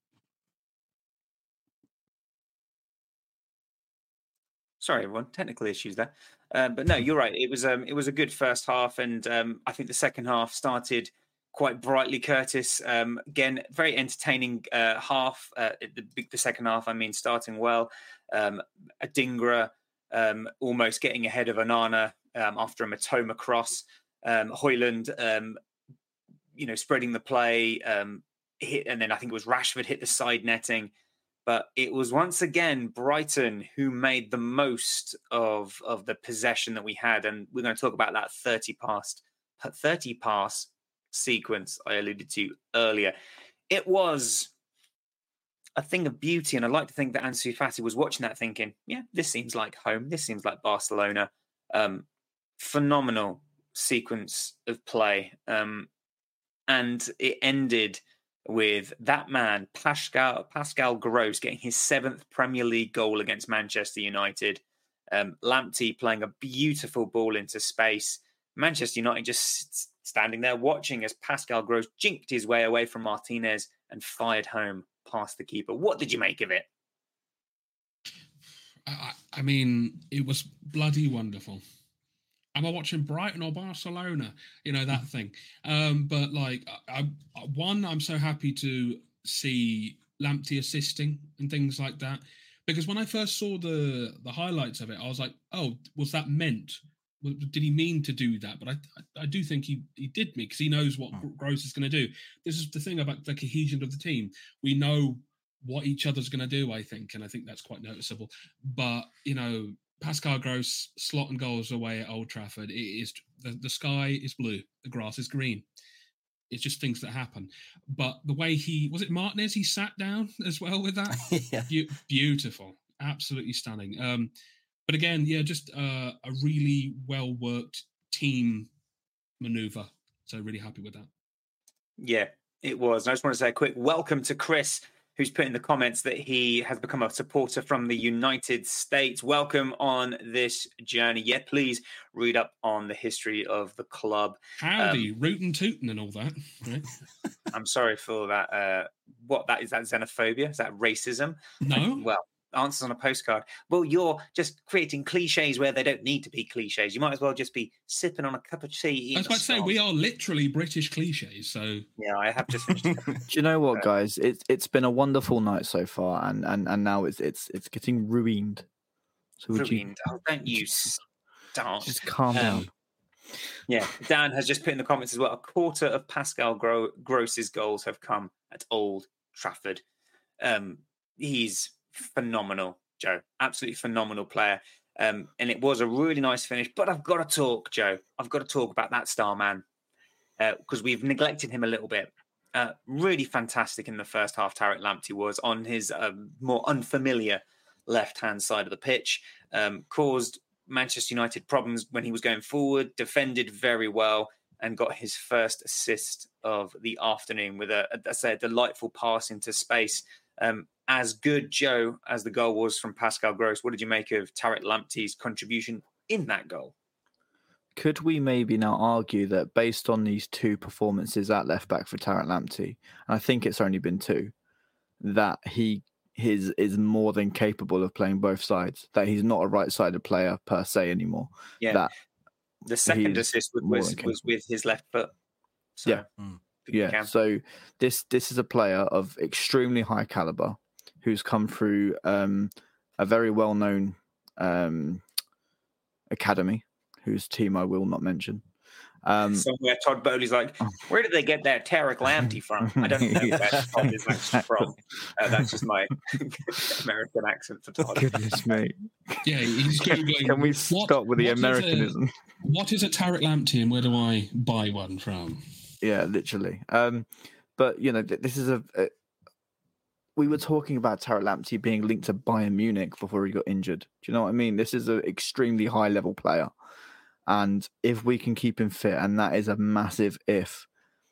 Sorry, everyone. Technical issues there, um, but no, you're right. It was um, it was a good first half, and um, I think the second half started quite brightly. Curtis, um, again, very entertaining uh, half. Uh, the, the second half, I mean, starting well. Um, Adingra um, almost getting ahead of Onana um, after a Matoma cross. Um, Hoyland, um, you know, spreading the play, um, hit, and then I think it was Rashford hit the side netting. But it was once again Brighton who made the most of, of the possession that we had. And we're going to talk about that thirty pass, thirty pass sequence I alluded to earlier. It was a thing of beauty. And I'd like to think that Ansu Fati was watching that thinking, yeah, this seems like home. This seems like Barcelona. Um, phenomenal sequence of play. Um, and it ended with that man, Pascal Pascal Gross, getting his seventh Premier League goal against Manchester United. Um, Lamptey playing a beautiful ball into space. Manchester United just standing there watching as Pascal Gross jinked his way away from Martinez and fired home past the keeper. What did you make of it? I, I mean, it was bloody wonderful. Am I watching Brighton or Barcelona? You know, that thing. Um, but like, I, I, one, I'm so happy to see Lamptey assisting and things like that. Because when I first saw the the highlights of it, I was like, oh, was that meant well, did he mean to do that? But I, I, I do think he, he did me because he knows what Hmm. Gross is going to do. This is the thing about the cohesion of the team. We know what each other's going to do, I think, and I think that's quite noticeable. But, you know, Pascal Gross slot and goals away at Old Trafford. It is the, the sky is blue, the grass is green. It's just things that happen. But the way he was it Martinez, he sat down as well with that. yeah. Be- beautiful, absolutely stunning. Um, but again, yeah, just uh, a really well worked team maneuver. So really happy with that. Yeah, it was. And I just want to say a quick welcome to Chris, who's put in the comments that he has become a supporter from the United States. Welcome on this journey. Yeah, please read up on the history of the club. Howdy, um, rootin' tootin' and all that. Right? I'm sorry for that. Uh, what that is that xenophobia? Is that racism? No. Well, answers on a postcard. Well, you're just creating cliches where they don't need to be cliches. You might as well just be sipping on a cup of tea. I was about to say, we are literally British cliches. So yeah, I have just finished. Do you know what, guys? It's it's been a wonderful night so far, and and, and now it's it's it's getting ruined. So would ruined. you oh, don't you start? Just calm um, down. Yeah, Dan has just put in the comments as well. A quarter of Pascal Gro- Gross's goals have come at Old Trafford. Um, he's phenomenal, Joe. Absolutely phenomenal player. Um, and it was a really nice finish. But I've got to talk, Joe. I've got to talk about that star man because uh, we've neglected him a little bit. Uh, really fantastic in the first half. Tariq Lamptey was on his uh, more unfamiliar left-hand side of the pitch. Um, caused Manchester United problems when he was going forward. Defended very well and got his first assist of the afternoon with a, a, a, a delightful pass into space. Um, as good, Joe, as the goal was from Pascal Gross, what did you make of Tariq Lamptey's contribution in that goal? Could we maybe now argue that based on these two performances at left back for Tariq Lamptey, and I think it's only been two, that he his is more than capable of playing both sides, that he's not a right-sided player per se anymore. Yeah, that the second assist was, was with his left foot. So, yeah, mm. yeah. So this this is a player of extremely high caliber who's come through um, a very well-known um, academy, whose team I will not mention. Um, Somewhere Todd Bowley's like, where did they get that Tariq Lamptey from? I don't know where Todd is actually from. Uh, that's just my American accent for Todd. Goodness me. Yeah, he's Googling. Can we stop what, with the Americanism? Is a, what is a Tariq Lamptey and where do I buy one from? Yeah, literally. Um, but, you know, this is a... a we were talking about Tariq Lamptey being linked to Bayern Munich before he got injured. Do you know what I mean? This is an extremely high-level player. And if we can keep him fit, and that is a massive if,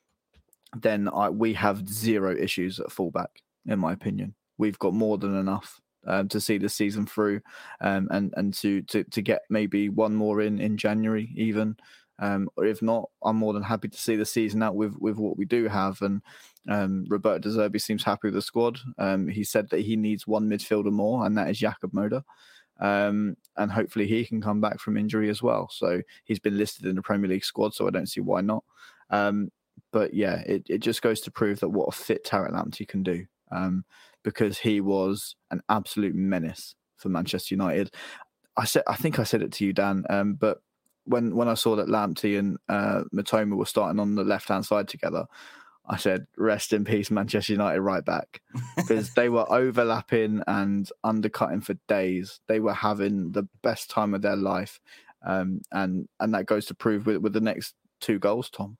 then I, we have zero issues at fullback, in my opinion. We've got more than enough um, to see the season through um, and, and to, to, to get maybe one more in, in January even. Um, or if not, I'm more than happy to see the season out with, with what we do have. And um, Roberto De Zerbi seems happy with the squad. Um, he said that he needs one midfielder more, and that is Jakob Moder. Um, and hopefully he can come back from injury as well. So he's been listed in the Premier League squad, so I don't see why not. Um, but yeah, it, it just goes to prove that what a fit Tariq Lamptey can do, um, because he was an absolute menace for Manchester United. I said, I think I said it to you, Dan, um, but when when I saw that Lamptey and uh, Matoma were starting on the left-hand side together, I said, rest in peace, Manchester United right back, because they were overlapping and undercutting for days. They were having the best time of their life. Um, and and that goes to prove with, with the next two goals, Tom.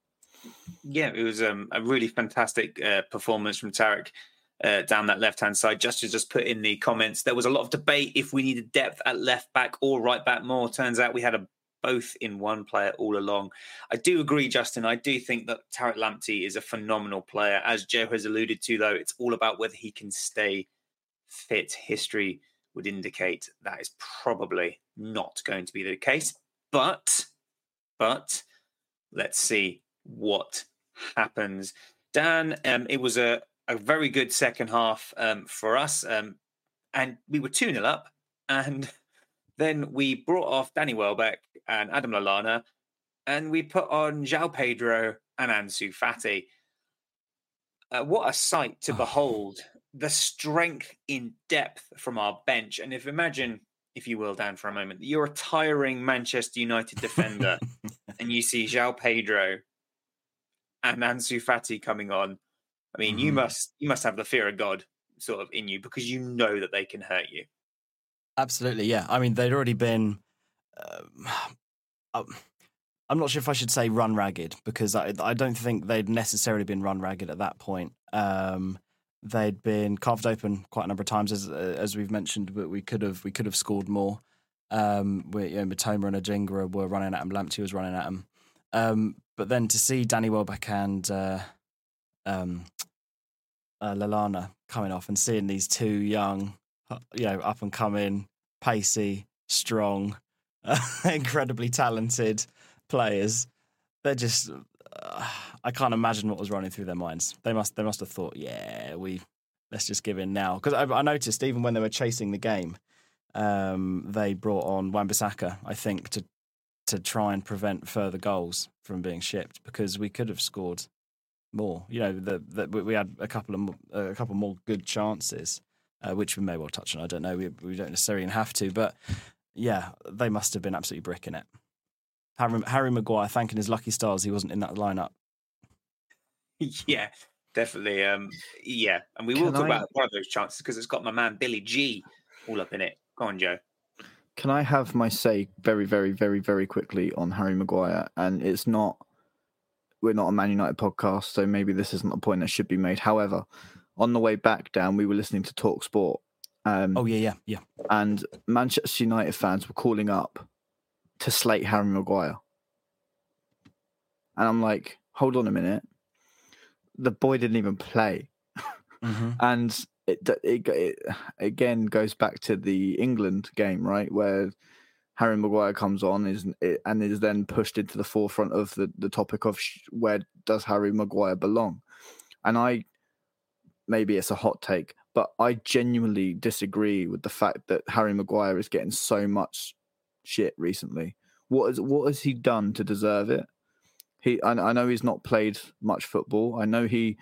Yeah, it was um, a really fantastic uh, performance from Tariq uh, down that left-hand side. Just to just put in the comments, there was a lot of debate if we needed depth at left back or right back more. Turns out we had a both in one player all along. I do agree, Justin. I do think that Tariq Lamptey is a phenomenal player. As Joe has alluded to, though, it's all about whether he can stay fit. History would indicate that is probably not going to be the case. But, but let's see what happens. Dan, um, it was a, a very good second half um, for us. Um, and we were two nil up. And then we brought off Danny Welbeck and Adam Lallana, and we put on João Pedro and Ansu Fati. Uh, what a sight to behold. The strength in depth from our bench. And if imagine if you will, down for a moment. You're a tiring Manchester United defender, and you see João Pedro and Ansu Fati coming on. I mean, mm-hmm. you must you must have the fear of God sort of in you, because you know that they can hurt you. Absolutely, yeah. I mean, they'd already been. Uh, I'm not sure if I should say run ragged, because I, I don't think they'd necessarily been run ragged at that point. Um, they'd been carved open quite a number of times, as as we've mentioned, but we could have we could have scored more. Um, we, you know, Mitoma and Adingra were running at them. Lamptey was running at them. Um, but then to see Danny Welbeck and uh, um, uh, Lallana coming off, and seeing these two young, you know, up and coming, pacey, strong, uh, incredibly talented players, they're just uh, I can't imagine what was running through their minds. They must they must have thought, yeah, we let's just give in now. Because I, I noticed even when they were chasing the game, um, they brought on Wan-Bissaka, I think, to to try and prevent further goals from being shipped, because we could have scored more. You know, the, the, we had a couple of a couple more good chances, uh, which we may well touch on. I don't know. We we don't necessarily have to, but yeah, they must have been absolutely bricking it. Harry, Harry Maguire thanking his lucky stars he wasn't in that lineup. Yeah, definitely. Um, yeah, and we will Can talk I... about one of those chances, because it's got my man Billy G all up in it. Go on, Joe. Can I have my say very, very, very, very quickly on Harry Maguire? And it's not, we're not a Man United podcast, so maybe this isn't a point that should be made. However, on the way back down, we were listening to Talk Sport. Um, oh, yeah, yeah, yeah. And Manchester United fans were calling up to slate Harry Maguire. And I'm like, hold on a minute. The boy didn't even play. Mm-hmm. And it, it, it again goes back to the England game, right? Where Harry Maguire comes on is and is then pushed into the forefront of the, the topic of sh- where does Harry Maguire belong? And I, maybe it's a hot take, but I genuinely disagree with the fact that Harry Maguire is getting so much shit recently. What is what has he done to deserve it? He, I, I know he's not played much football. I know he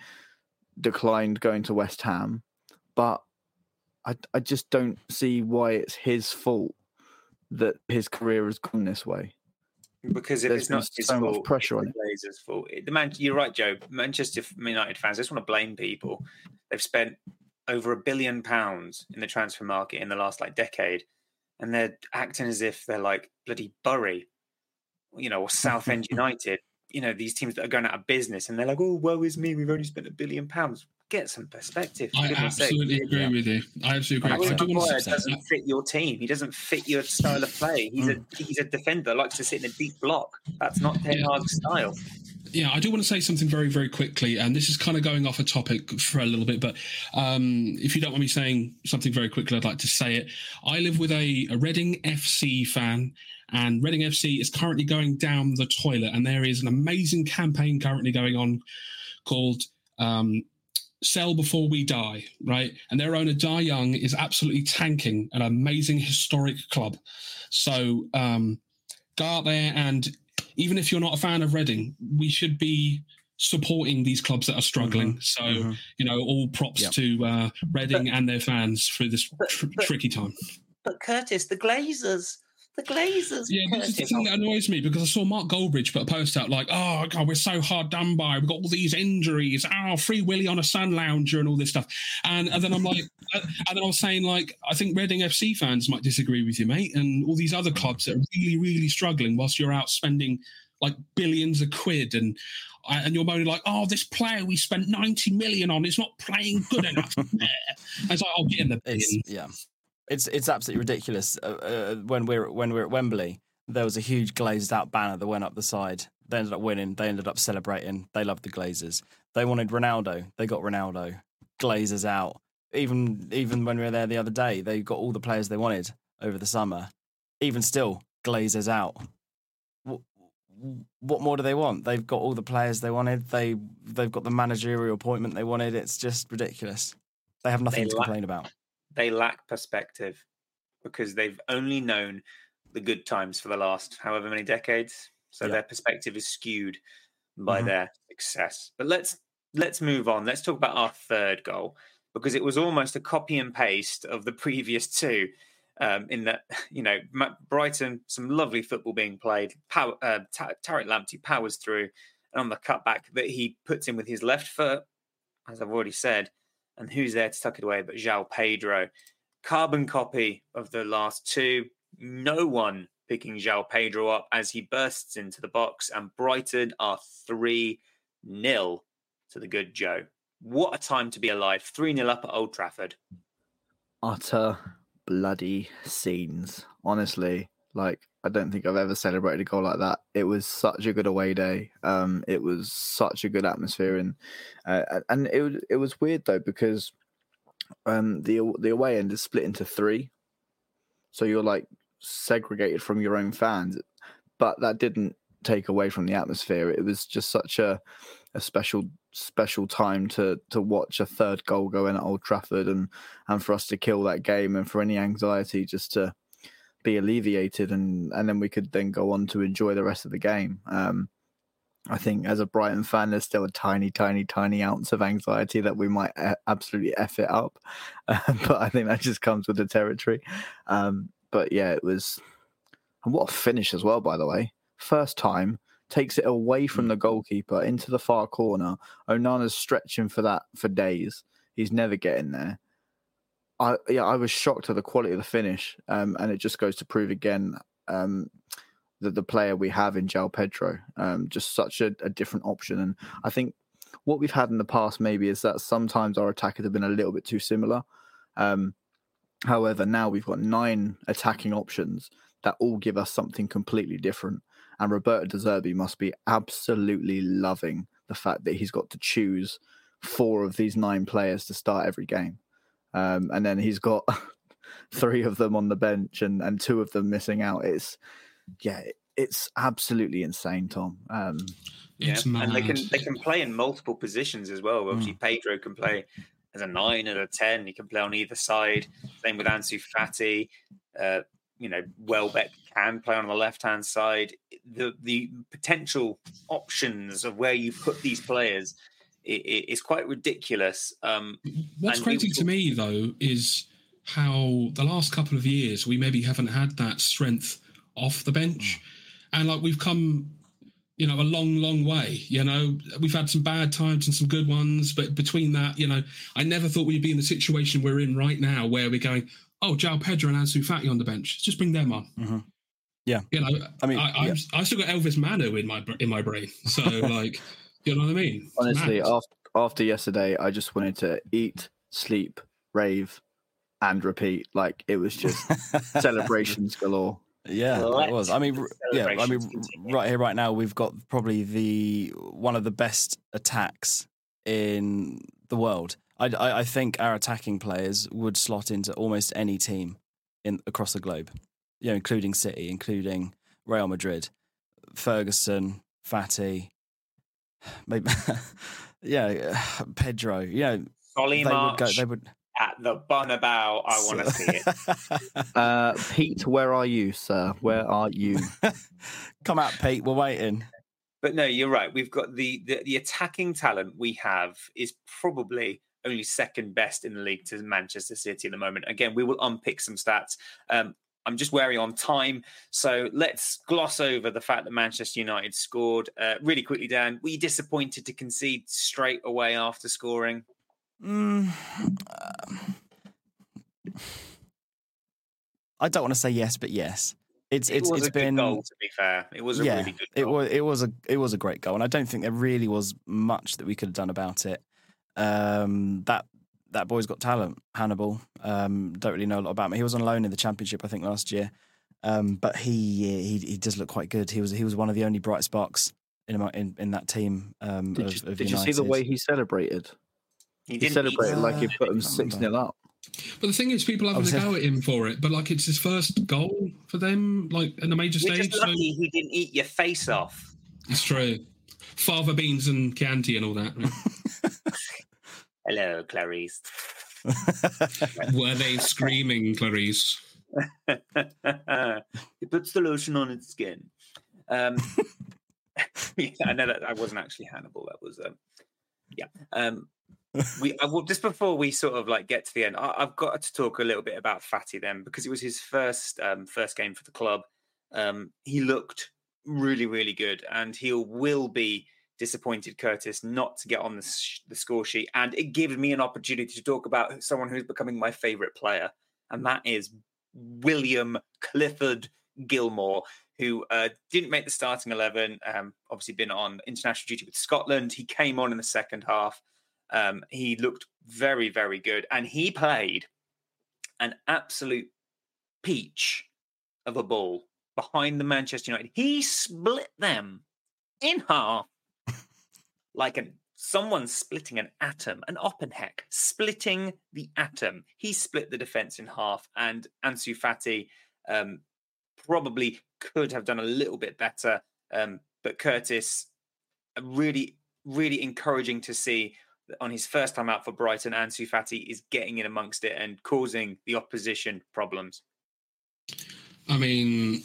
declined going to West Ham, but I, I just don't see why it's his fault that his career has gone this way. Because if There's it's not his so fault, much pressure on it's it. the Glazers' fault. The man, you're right, Joe. Manchester United fans just want to blame people. They've spent over a billion pounds in the transfer market in the last like decade, and they're acting as if they're like bloody Bury, you know, or Southend United. You know, these teams that are going out of business, and they're like, "Oh, woe is me! We've only spent a billion pounds." Get some perspective. I absolutely sake. agree yeah. with you. I absolutely agree. Harry I do Maguire want to doesn't that. fit your team. He doesn't fit your style of play. He's mm. a he's a defender, likes to sit in a deep block. That's not Ten Hag's yeah. style. Yeah, I do want to say something very, very quickly, and this is kind of going off a topic for a little bit, but um, if you don't want me saying something very quickly, I'd like to say it. I live with a, a Reading F C fan, and Reading F C is currently going down the toilet, and there is an amazing campaign currently going on called um, Sell Before We Die, right? And their owner, Dai Young, is absolutely tanking an amazing historic club. So um, go out there, and even if you're not a fan of Reading, we should be supporting these clubs that are struggling. Mm-hmm. So, mm-hmm. you know, all props yep. to uh, Reading but, and their fans through this but, tr- but, tricky time. But Curtis, the Glazers... The Glazers. Yeah, this is the thing that annoys me, because I saw Mark Goldbridge put a post out like, oh, God, we're so hard done by. We've got all these injuries. Oh, Free Willy on a sun lounger and all this stuff. And, and then I'm like, and then I was saying, like, I think Reading F C fans might disagree with you, mate, and all these other clubs that are really, really struggling whilst you're out spending like billions of quid, and and you're moaning like, oh, this player we spent ninety million on is not playing good enough. I was like, I'll get in the bin. Yeah. It's it's absolutely ridiculous. Uh, uh, when we're when we're at Wembley, there was a huge glazed out banner that went up the side. They ended up winning. They ended up celebrating. They loved the Glazers. They wanted Ronaldo. They got Ronaldo. Glazers out. Even even when we were there the other day, they got all the players they wanted over the summer. Even still, Glazers out. What, what more do they want? They've got all the players they wanted. They they've got the managerial appointment they wanted. It's just ridiculous. They have nothing they to lack, complain about. They lack perspective, because they've only known the good times for the last however many decades. So yeah. their perspective is skewed by mm-hmm. their success. But let's let's move on. Let's talk about our third goal, because it was almost a copy and paste of the previous two. Um, in that, you know, Brighton, some lovely football being played. Power, uh, Tariq Lamptey powers through, and on the cutback that he puts in with his left foot, as I've already said, and who's there to tuck it away but João Pedro? Carbon copy of the last two. No one picking João Pedro up as he bursts into the box, and Brighton are three nil to the good Joe. What a time to be alive. three nil up at Old Trafford. Utter bloody scenes. Honestly, like, I don't think I've ever celebrated a goal like that. It was such a good away day. Um, it was such a good atmosphere, and uh, and it was it was weird though because um, the the away end is split into three, so you're like segregated from your own fans. But that didn't take away from the atmosphere. It was just such a a special special time to to watch a third goal go in at Old Trafford, and and for us to kill that game, and for any anxiety just to be alleviated, and and then we could then go on to enjoy the rest of the game. um I think as a Brighton fan, there's still a tiny tiny tiny ounce of anxiety that we might absolutely F it up, but I think that just comes with the territory. Um but yeah, it was, and what a finish as well, by the way. First time, takes it away from the goalkeeper into the far corner. Onana's stretching for that for days. He's never getting there. I yeah, I was shocked at the quality of the finish, um, and it just goes to prove again um, that the player we have in João Pedro, um, just such a, a different option. And I think what we've had in the past maybe is that sometimes our attackers have been a little bit too similar. Um, however, now we've got nine attacking options that all give us something completely different. And Roberto De Zerbi must be absolutely loving the fact that he's got to choose four of these nine players to start every game. Um, and then he's got three of them on the bench and, and two of them missing out. It's, yeah, it's absolutely insane, Tom. Um, yeah, and they can they can play in multiple positions as well. Obviously, mm. Pedro can play as a nine and a ten. He can play on either side. Same with Ansu Fati. Uh, you know, Welbeck can play on the left-hand side. The the potential options of where you put these players is quite ridiculous. Um, What's crazy we, to me, though, is how the last couple of years we maybe haven't had that strength off the bench. And, like, we've come, you know, a long, long way. You know, we've had some bad times and some good ones. But between that, you know, I never thought we'd be in the situation we're in right now where we're going, oh, João Pedro and Ansu Fati on the bench. Let's just bring them on. Mm-hmm. Yeah, you know, I mean, I, yeah. I've, I've still got Elvis Manu in my in my brain. So, like, you know what I mean? Honestly, after after yesterday, I just wanted to eat, sleep, rave, and repeat. Like, it was just celebrations galore. Yeah, it was. I mean, yeah, I mean, continue. Right here, right now, we've got probably the one of the best attacks in the world. I, I, I think our attacking players would slot into almost any team in across the globe, you know, including City, including Real Madrid, Ferguson, Fati, maybe, yeah, Pedro. You know, Solly they March would go. They would. At the Bernabeu, I want to see it. uh, Pete, where are you, sir? Where are you? Come out, Pete. We're waiting. But no, you're right. We've got the, the the attacking talent we have is probably only second best in the league to Manchester City at the moment. Again, we will unpick some stats. Um, I'm just wary on time, so let's gloss over the fact that Manchester United scored uh, really quickly. Dan, were you disappointed to concede straight away after scoring? Mm, uh, I don't want to say yes, but yes. It's it it's was it's a been good goal, to be fair. It was a yeah, really good goal. It was it was a it was a great goal, and I don't think there really was much that we could have done about it. Um, that that boy's got talent, Hannibal. Um, don't really know a lot about him. He was on loan in the Championship, I think, last year. Um, but he he he does look quite good. He was he was one of the only bright sparks in in, in that team. Um, did of, you, of did United. you see the way he celebrated? He, he celebrated eat, like he put uh, him six nil up. But the thing is, people having a go at him for it. But like, it's his first goal for them, like in the major You're stage. Just lucky so... he didn't eat your face off. It's true. Fava beans and Chianti and all that. Right? Hello, Clarice. Were they screaming, Clarice? He puts the lotion on its skin. Um, yeah, I know that I wasn't actually Hannibal. That was, um, yeah. Um, we I, well, just before we sort of like get to the end, I, I've got to talk a little bit about Fatty then, because it was his first um, first game for the club. Um, he looked really, really good, and he will be disappointed, Curtis, not to get on the, sh- the score sheet. And it gives me an opportunity to talk about someone who's becoming my favourite player, and that is William Clifford Gilmore, who uh, didn't make the starting eleven, um, obviously been on international duty with Scotland. He came on in the second half. Um, he looked very, very good, and he played an absolute peach of a ball behind the Manchester United. He split them in half like a, someone splitting an atom, an Oppenheck, splitting the atom. He split the defence in half, and Ansu Fati um, probably could have done a little bit better. Um, but Curtis, really, really encouraging to see that on his first time out for Brighton, Ansu Fati is getting in amongst it and causing the opposition problems. I mean,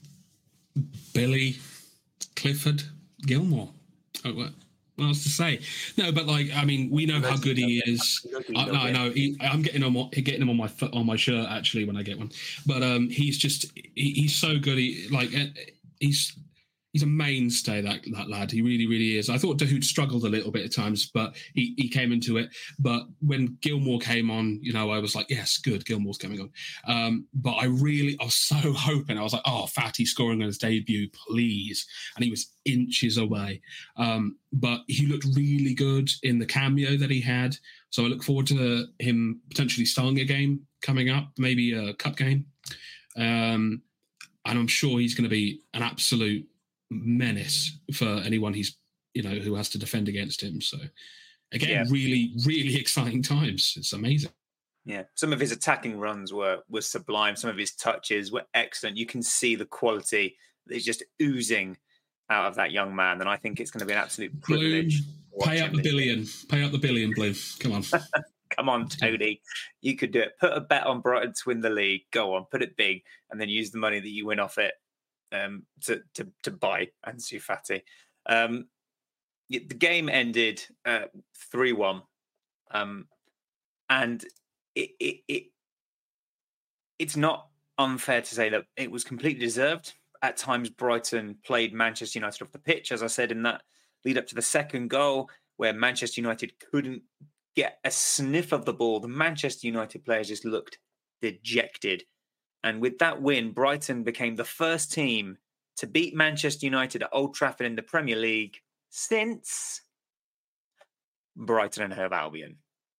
Billy Clifford Gilmore. Oh, what, what else to say? No, but like, I mean, we know how good he is. I, no, I know. He, I'm getting him on, getting him on my foot, on my shirt actually when I get one. But um, he's just he, he's so good. He like he's. He's a mainstay, that that lad. He really, really is. I thought Dahoud struggled a little bit at times, but he, he came into it. But when Gilmore came on, you know, I was like, yes, good, Gilmore's coming on. Um, but I really, I was so hoping. I was like, oh, Fatty scoring on his debut, please. And he was inches away. Um, but he looked really good in the cameo that he had. So I look forward to him potentially starting a game coming up, maybe a cup game. Um, and I'm sure he's going to be an absolute menace for anyone he's you know who has to defend against him. So again, yeah. really really exciting times. It's amazing. Yeah, some of his attacking runs were were sublime. Some of his touches were excellent. You can see the quality that is just oozing out of that young man, and I think it's going to be an absolute privilege. Bloom, pay up the billion pay up the billion Bloom, come on. Come on, Tony, you could do it. Put a bet on Brighton to win the league. Go on, put it big, and then use the money that you win off it Um, to, to to buy Ansu Fati. Um, the game ended uh, three one, um, and it, it it it's not unfair to say that it was completely deserved. At times, Brighton played Manchester United off the pitch, as I said in that lead up to the second goal, where Manchester United couldn't get a sniff of the ball. The Manchester United players just looked dejected. And with that win, Brighton became the first team to beat Manchester United at Old Trafford in the Premier League since Brighton and Hove Albion.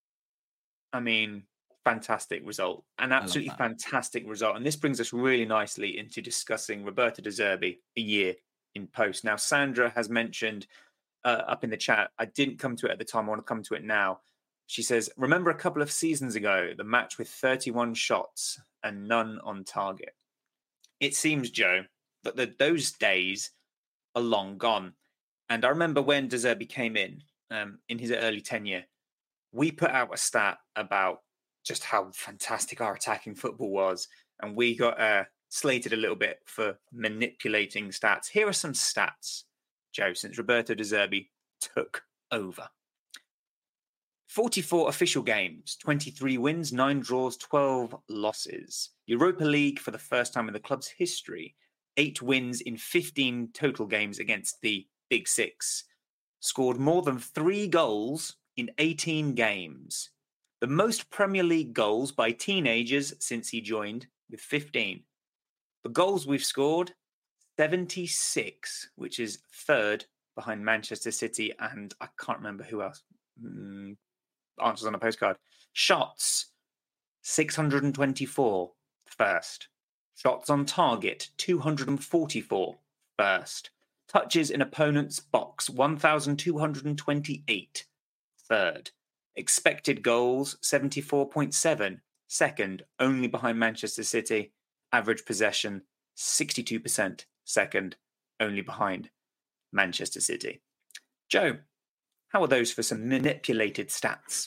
I mean, fantastic result. An absolutely fantastic result. And this brings us really nicely into discussing Roberto De Zerbi a year in post. Now, Sandra has mentioned uh, up in the chat, I didn't come to it at the time, I want to come to it now. She says, remember a couple of seasons ago, the match with thirty-one shots and none on target. It seems, Joe, that the, those days are long gone. And I remember when De Zerbi came in, um, in his early tenure, we put out a stat about just how fantastic our attacking football was. And we got uh, slated a little bit for manipulating stats. Here are some stats, Joe, since Roberto De Zerbi took over. forty-four official games, twenty-three wins, nine draws, twelve losses. Europa League for the first time in the club's history. Eight wins in fifteen total games against the Big Six. Scored more than three goals in eighteen games. The most Premier League goals by teenagers since he joined, with fifteen. The goals we've scored, seventy-six, which is third behind Manchester City and I can't remember who else. Mm, answers on a postcard. Shots, six hundred twenty-four, first. Shots on target, two hundred forty-four, first. Touches in opponent's box, one thousand two hundred twenty-eight, third. Expected goals, seventy-four point seven, second, only behind Manchester City. Average possession, sixty-two percent, second, only behind Manchester City. Joe, how are those for some manipulated stats?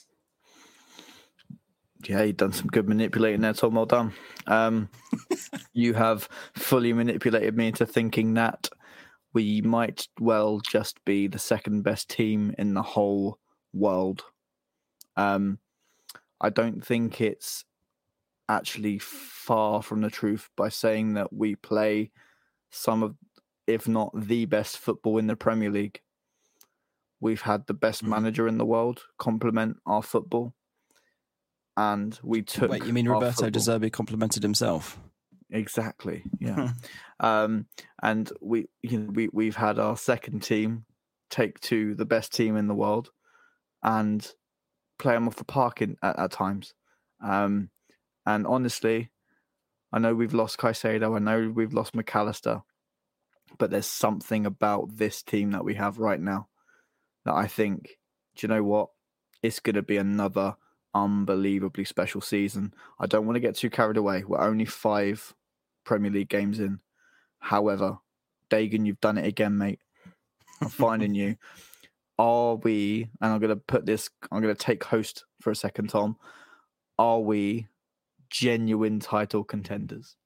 Yeah, you've done some good manipulating there, Tom. Well done. Um, you have fully manipulated me into thinking that we might well just be the second best team in the whole world Um, I don't think it's actually far from the truth by saying that we play some of, if not the best football in the Premier League. We've had the best mm. manager in the world complement our football. And we took. Wait, you mean Roberto De Zerbi complimented himself? Exactly. Yeah. um, and we, you know, we we've had our second team take to the best team in the world and play them off the park in, at, at times. Um, and honestly, I know we've lost Caicedo. I know we've lost McAllister, but there's something about this team that we have right now that I think, do you know what? It's going to be another unbelievably special season. I don't want to get too carried away. We're only five Premier League games in. However, Dagan, you've done it again, mate. I'm finding you. Are we, and I'm going to put this, I'm going to take host for a second, Tom. Are we genuine title contenders?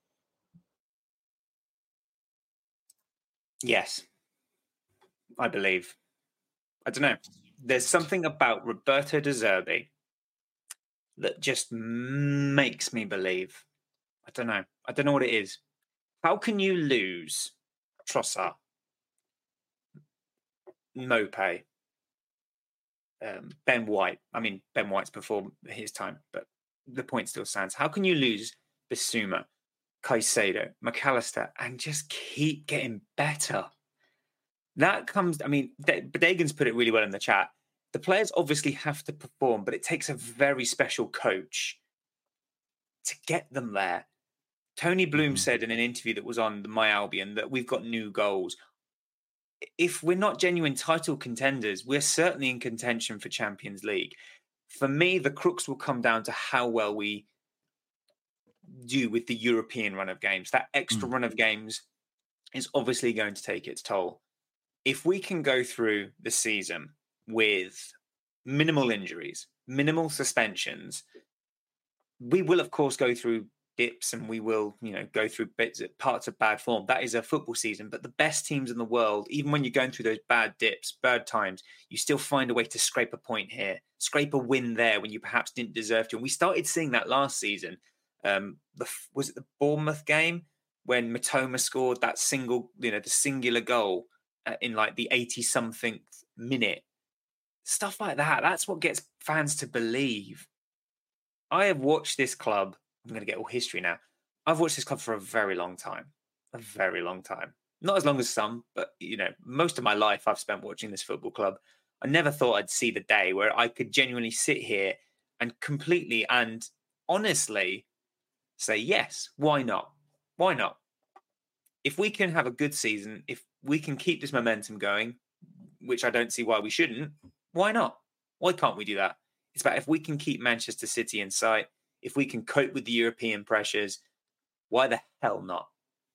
Yes, I believe. I don't know. There's something about Roberto De Zerbi that just makes me believe. I don't know. I don't know what it is. How can you lose Trossard, Maupay, um, Ben White? I mean, Ben White's before his time, but the point still stands. How can you lose Bissouma, Caicedo, McAllister, and just keep getting better? That comes, I mean, Dagan's put it really well in the chat. The players obviously have to perform, but it takes a very special coach to get them there. Tony Bloom said in an interview that was on the My Albion that we've got new goals. If we're not genuine title contenders, we're certainly in contention for Champions League. For me, the crux will come down to how well we do with the European run of games. That extra mm. run of games is obviously going to take its toll. If we can go through the season with minimal injuries, minimal suspensions, we will, of course, go through dips and we will, you know, go through bits, parts of bad form. That is a football season. But the best teams in the world, even when you're going through those bad dips, bad times, you still find a way to scrape a point here, scrape a win there when you perhaps didn't deserve to. And we started seeing that last season. Um, the, was it the Bournemouth game when Matoma scored that single, you know, the singular goal uh, in like the eighty-something minute? Stuff like that. That's what gets fans to believe. I have watched this club. I'm going to get all history now. I've watched this club for a very long time. A very long time. Not as long as some, but, you know, most of my life I've spent watching this football club. I never thought I'd see the day where I could genuinely sit here and completely and honestly say, yes, why not? Why not? If we can have a good season, if we can keep this momentum going, which I don't see why we shouldn't, why not? Why can't we do that? It's about if we can keep Manchester City in sight, if we can cope with the European pressures, why the hell not?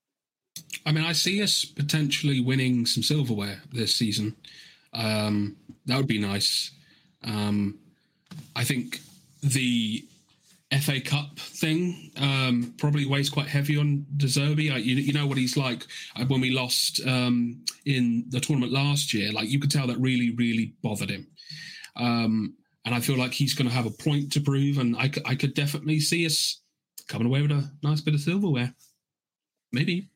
I mean, I see us potentially winning some silverware this season. Um, that would be nice. Um, I think the F A Cup thing um, probably weighs quite heavy on De Zerbi. I, you, you know what he's like when we lost um, in the tournament last year. Like you could tell that really, really bothered him. Um, and I feel like he's going to have a point to prove. And I, I could definitely see us coming away with a nice bit of silverware. Maybe.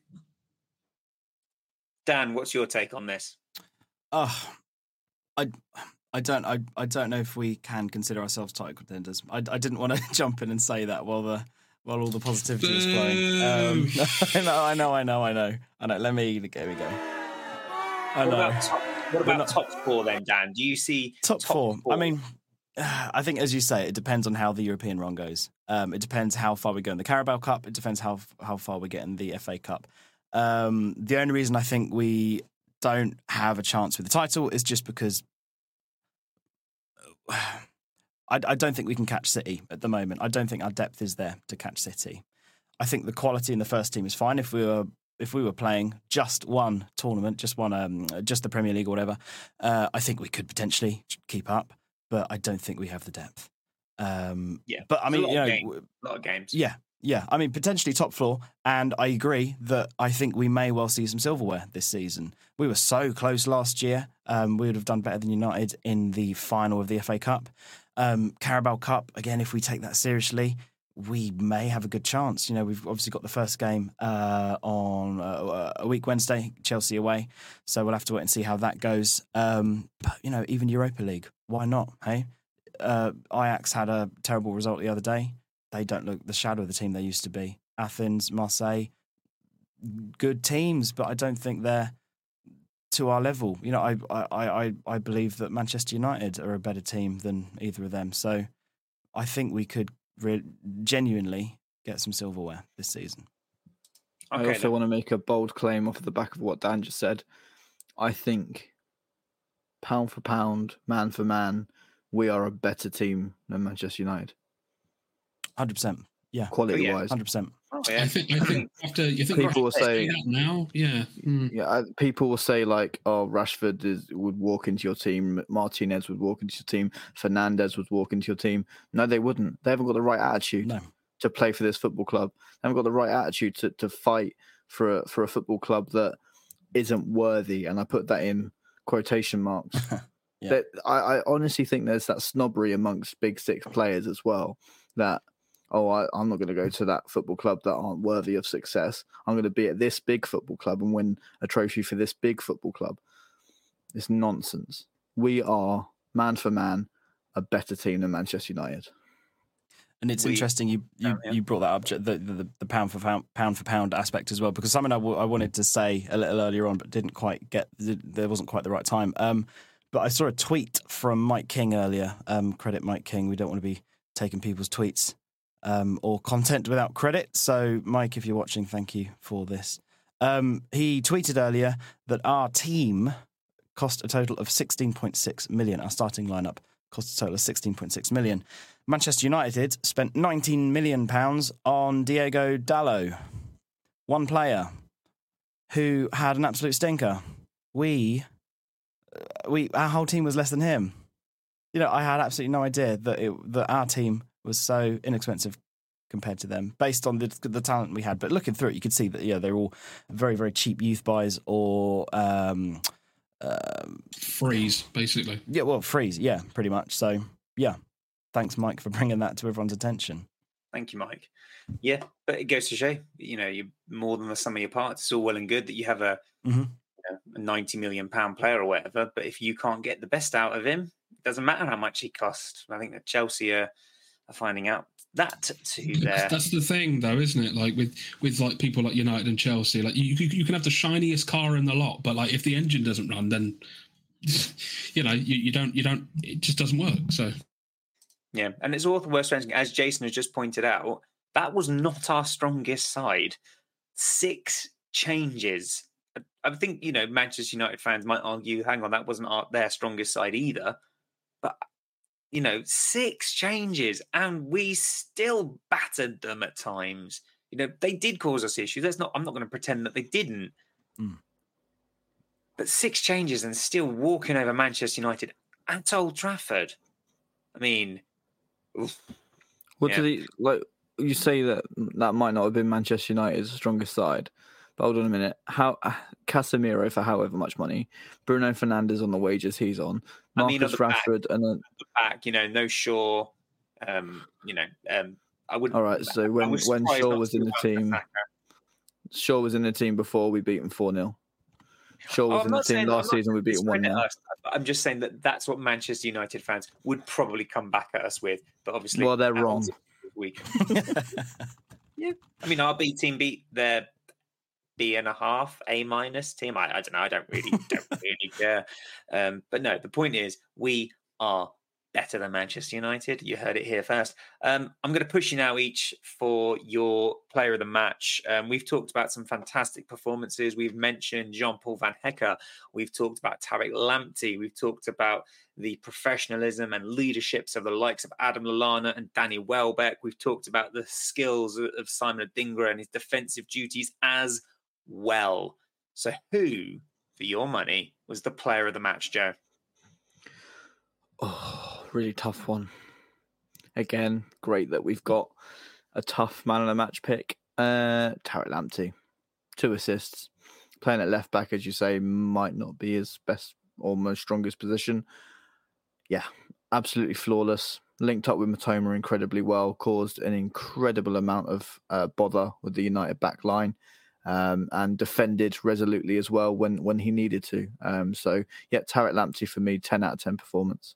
Dan, what's your take on this? Oh, I. I don't. I, I don't know if we can consider ourselves title contenders. I, I didn't want to jump in and say that while the while all the positivity was flowing. Um, I know. I know. I know. I know. I know. Let me. There we go. I what know. About top, what about not, top four then, Dan? Do you see top, top four? four? I mean, I think as you say, it depends on how the European run goes. Um, it depends how far we go in the Carabao Cup. It depends how how far we get in the F A Cup. Um, the only reason I think we don't have a chance with the title is just because. I, I don't think we can catch City at the moment. I don't think our depth is there to catch City. I think the quality in the first team is fine. If we were if we were playing just one tournament, just one, um, just the Premier League or whatever, uh, I think we could potentially keep up. But I don't think we have the depth. Um, yeah, but I mean, a lot, you know, game, a lot of games. Yeah, yeah. I mean, potentially top floor, and I agree that I think we may well see some silverware this season. We were so close last year. Um, we would have done better than United in the final of the F A Cup. Um, Carabao Cup, again, if we take that seriously, we may have a good chance. You know, we've obviously got the first game uh, on uh, a week Wednesday, Chelsea away. So we'll have to wait and see how that goes. Um, but, you know, even Europa League, why not, hey? Uh, Ajax had a terrible result the other day. They don't look the shadow of the team they used to be. Athens, Marseille, good teams, but I don't think they're to our level. You know, I I, I, I believe that Manchester United are a better team than either of them. So I think we could re- genuinely get some silverware this season. Okay, I also then. want to make a bold claim off the back of what Dan just said. I think pound for pound, man for man, we are a better team than Manchester United. one hundred percent. Yeah. Quality oh, yeah. wise. one hundred percent. Oh, yeah. I think I think after you think people will say that now, yeah, mm. yeah. People will say like, "Oh, Rashford is, would walk into your team. Martinez would walk into your team. Fernandez would walk into your team." No, they wouldn't. They haven't got the right attitude no. to play for this football club. They haven't got the right attitude to, to fight for a, for a football club that isn't worthy. And I put that in quotation marks. yeah. That I, I honestly think there's that snobbery amongst big six players as well. That. Oh, I, I'm not going to go to that football club that aren't worthy of success. I'm going to be at this big football club and win a trophy for this big football club. It's nonsense. We are, man for man, a better team than Manchester United. And it's we, interesting you you, yeah. you brought that up, the, the, the pound for pound, pound for pound aspect as well, because something I, w- I wanted to say a little earlier on, but didn't quite get, there wasn't quite the right time. Um, but I saw a tweet from Mike King earlier. Um, credit Mike King. We don't want to be taking people's tweets Um, or content without credit. So, Mike, if you're watching, thank you for this. Um, he tweeted earlier that our team cost a total of sixteen point six million. Our starting lineup cost a total of sixteen point six million. Manchester United spent nineteen million pounds on Diego Dalot, one player who had an absolute stinker. We, we, our whole team was less than him. You know, I had absolutely no idea that it, that our team was so inexpensive compared to them, based on the the talent we had. But looking through it, you could see that yeah, they're all very, very cheap youth buys or um, um, freeze, basically. Yeah, well, freeze, yeah, pretty much. So yeah, thanks, Mike, for bringing that to everyone's attention. Thank you, Mike. Yeah, but it goes to show, you know, you're more than the sum of your parts. It's all well and good that you have a, mm-hmm. you know, a ninety million pound player or whatever, but if you can't get the best out of him, it doesn't matter how much he costs. I think that Chelsea are are finding out that to their... That's the thing, though, isn't it? Like with with like people like United and Chelsea, like you you, you can have the shiniest car in the lot, but like if the engine doesn't run, then you know you, you don't you don't it just doesn't work. So yeah, and it's all worth mentioning, as Jason has just pointed out, that was not our strongest side. Six changes. I think, you know, Manchester United fans might argue, hang on, that wasn't our, their strongest side either, but. You know, six changes, and we still battered them at times. You know, they did cause us issues. That's not. I'm not going to pretend that they didn't. Mm. But six changes and still walking over Manchester United at Old Trafford. I mean, oof. What yeah. did he like? You say that that might not have been Manchester United's strongest side. But hold on a minute. How Casemiro for however much money, Bruno Fernandes on the wages he's on, Marcus I mean, on Rashford, back, and then the back, you know, no Shaw, um, you know, um, I wouldn't. All right, so when when Shaw was in the team, Shaw was in the team before we beat him four nil. Shaw was oh, in the team last season. We beat him one nil. I'm just saying that that's what Manchester United fans would probably come back at us with, but obviously, well, they're wrong. Week. Yeah, I mean, our B team beat their B and a half, A minus team. I, I don't know. I don't really, don't really care. Um, but no, the point is, we are better than Manchester United. You heard it here first. Um, I'm going to push you now each for your player of the match. Um, we've talked about some fantastic performances. We've mentioned Jean-Paul Van Hecke. We've talked about Tariq Lamptey. We've talked about the professionalism and leaderships of the likes of Adam Lallana and Danny Welbeck. We've talked about the skills of Simon Adingra and his defensive duties as well. So who, for your money, was the player of the match, Joe? Oh, really tough one. Again, great that we've got a tough man of the match pick. Uh, Tariq Lamptey, two assists. Playing at left back, as you say, might not be his best or most strongest position. Yeah, absolutely flawless. Linked up with Matoma incredibly well, caused an incredible amount of uh, bother with the United back line, um, and defended resolutely as well when, when he needed to. Um, so, yeah, Tariq Lamptey for me, ten out of ten performance.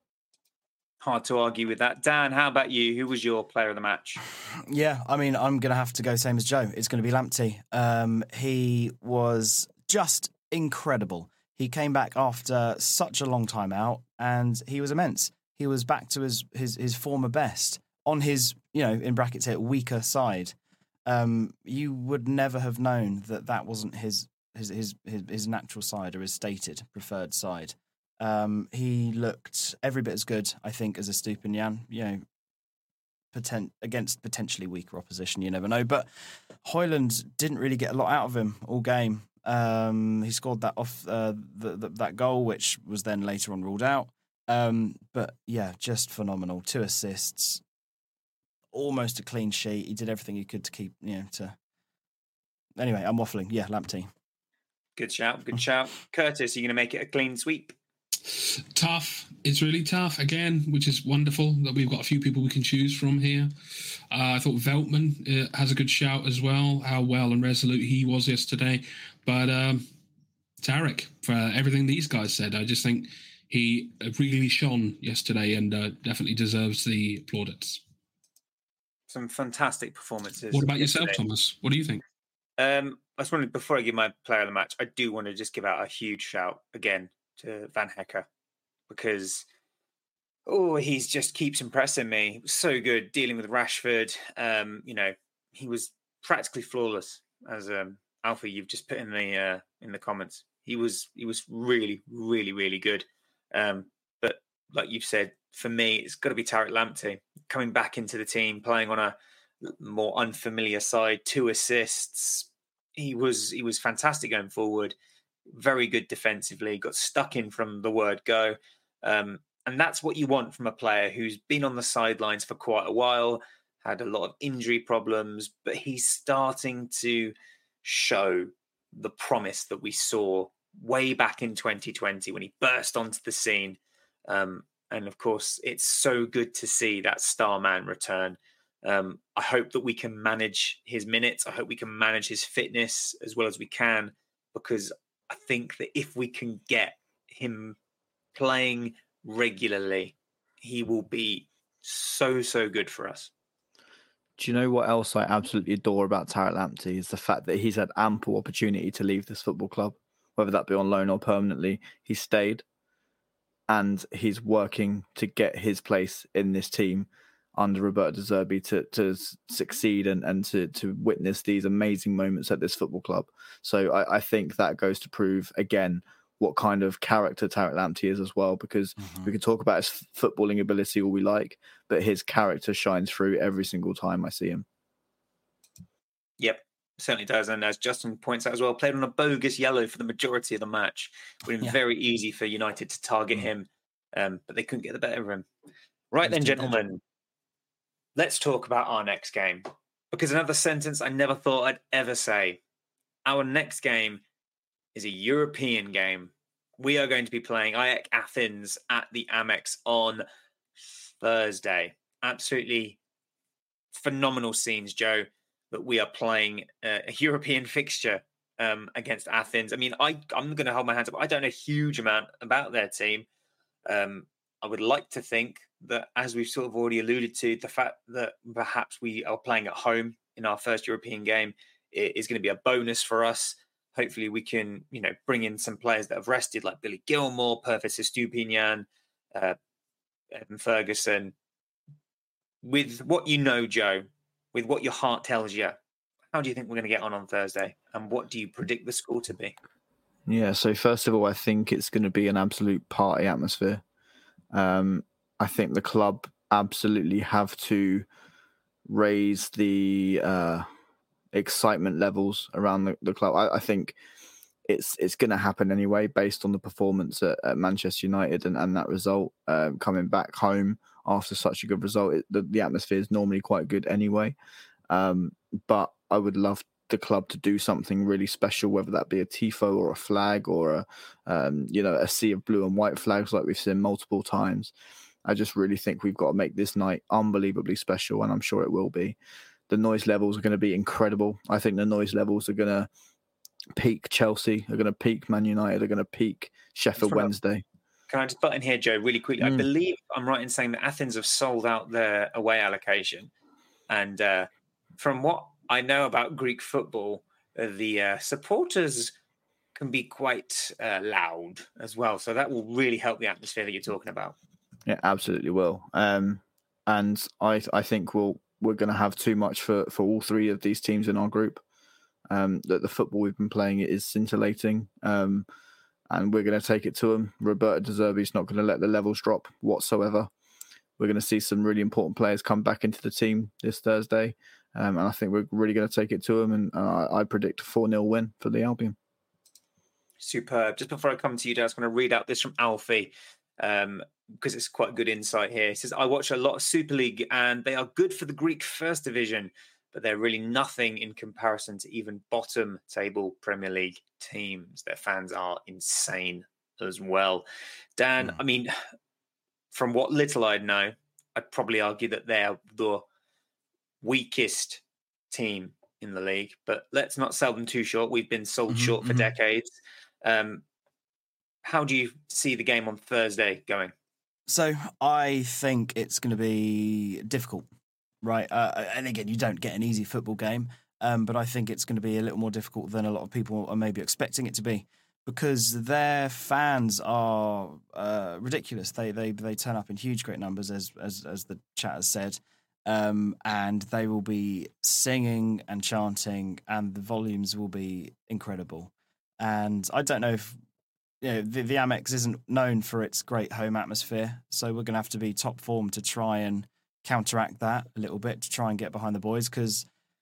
Hard to argue with that. Dan, how about you? Who was your player of the match? Yeah, I mean, I'm going to have to go same as Joe. It's going to be Lamptey. Um, he was just incredible. He came back after such a long time out, and he was immense. He was back to his, his, his former best on his, you know, in brackets here, weaker side. Um, you would never have known that that wasn't his his his his, his natural side or his stated preferred side. Um, he looked every bit as good, I think, as Estupiñán. You know, potent, against potentially weaker opposition, you never know. But Højlund didn't really get a lot out of him all game. Um, he scored that off uh, the, the, that goal, which was then later on ruled out. Um, but yeah, just phenomenal. Two assists, almost a clean sheet. He did everything he could to keep, you know, to. Anyway, I'm waffling. Yeah, Lamptey. Good shout. Good shout. Curtis, are you going to make it a clean sweep? Tough. It's really tough again, which is wonderful that we've got a few people we can choose from here. Uh, I thought Veltman uh, has a good shout as well. How well and resolute he was yesterday. But um, Tariq, for everything these guys said, I just think he really shone yesterday and uh, definitely deserves the plaudits. Some fantastic performances. What about yesterday. yourself, Thomas? What do you think? Um, I just wanted, before I give my player of the match, I do want to just give out a huge shout again to Van Hecke, because oh, he's just keeps impressing me. He was so good dealing with Rashford. Um, you know, he was practically flawless, as um, Alfie you've just put in the uh, in the comments. He was he was really, really, really good. Um, but like you've said, for me, it's got to be Tariq Lamptey coming back into the team, playing on a more unfamiliar side. Two assists. He was he was fantastic going forward. Very good defensively. Got stuck in from the word go, um, and that's what you want from a player who's been on the sidelines for quite a while, had a lot of injury problems, but he's starting to show the promise that we saw way back in twenty twenty when he burst onto the scene. Um, and of course, it's so good to see that star man return. Um, I hope that we can manage his minutes. I hope we can manage his fitness as well as we can, because I think that if we can get him playing regularly, he will be so, so good for us. Do you know what else I absolutely adore about Tariq Lamptey is the fact that he's had ample opportunity to leave this football club, whether that be on loan or permanently. He stayed, and he's working to get his place in this team under Roberto De Zerbi to to succeed and, and to, to witness these amazing moments at this football club. So I, I think that goes to prove, again, what kind of character Tariq Lamptey is as well, because mm-hmm. we can talk about his footballing ability all we like, but his character shines through every single time I see him. Yep, certainly does. And as Justin points out as well, played on a bogus yellow for the majority of the match. It would have been yeah. very easy for United to target mm-hmm. him, um, but they couldn't get the better of him. Right then, gentlemen, let's talk about our next game, because another sentence I never thought I'd ever say. Our next game is a European game. We are going to be playing AEK Athens at the Amex on Thursday. Absolutely phenomenal scenes, Joe, that we are playing a, a European fixture um, against Athens. I mean, I, I'm going to hold my hands up. I don't know a huge amount about their team. Um, I would like to think that, as we've sort of already alluded to, the fact that perhaps we are playing at home in our first European game is going to be a bonus for us. Hopefully we can, you know, bring in some players that have rested, like Billy Gilmore, Pervis Estupiñán, uh, Evan Ferguson. With what you know, Joe, with what your heart tells you, how do you think we're going to get on on Thursday? And what do you predict the score to be? Yeah, so first of all, I think it's going to be an absolute party atmosphere. Um, I think the club absolutely have to raise the uh, excitement levels around the, the club. I, I think it's it's going to happen anyway, based on the performance at, at Manchester United and, and that result. Um, coming back home after such a good result, it, the, the atmosphere is normally quite good anyway. Um, but I would love the club to do something really special, whether that be a tifo or a flag or a um, you know a sea of blue and white flags like we've seen multiple times. I just really think we've got to make this night unbelievably special, and I'm sure it will be. The noise levels are going to be incredible. I think the noise levels are going to peak Chelsea, are going to peak Man United, are going to peak Sheffield Wednesday. Can I just butt in here, Joe, really quickly? Mm. I believe I'm right in saying that Athens have sold out their away allocation. And uh, from what I know about Greek football, uh, the uh, supporters can be quite uh, loud as well. So that will really help the atmosphere that you're talking about. Yeah, absolutely will. Um, and I I think we'll, we're going to have too much for, for all three of these teams in our group. Um, that the football we've been playing is scintillating. Um, and we're going to take it to them. Roberto De Zerbi's not going to let the levels drop whatsoever. We're going to see some really important players come back into the team this Thursday. Um, and I think we're really going to take it to them. And uh, I predict a four nil win for the Albion. Superb. Just before I come to you, Dan, I was going to read out this from Alfie um, because it's quite good insight here. He says, I watch a lot of Super League and they are good for the Greek First Division, but they're really nothing in comparison to even bottom table Premier League teams. Their fans are insane as well. Dan, mm. I mean, from what little I know, I'd probably argue that they're the weakest team in the league, but let's not sell them too short. We've been sold mm-hmm, short for mm-hmm. decades. Um, how do you see the game on Thursday going? So I think it's going to be difficult. Right. Uh, and again, you don't get an easy football game, um, but I think it's going to be a little more difficult than a lot of people are maybe expecting it to be because their fans are uh, ridiculous. They they they turn up in huge, great numbers, as as, as the chat has said, um, and they will be singing and chanting, and the volumes will be incredible. And I don't know if you know, the, the Amex isn't known for its great home atmosphere, so we're going to have to be top form to try and counteract that a little bit to try and get behind the boys because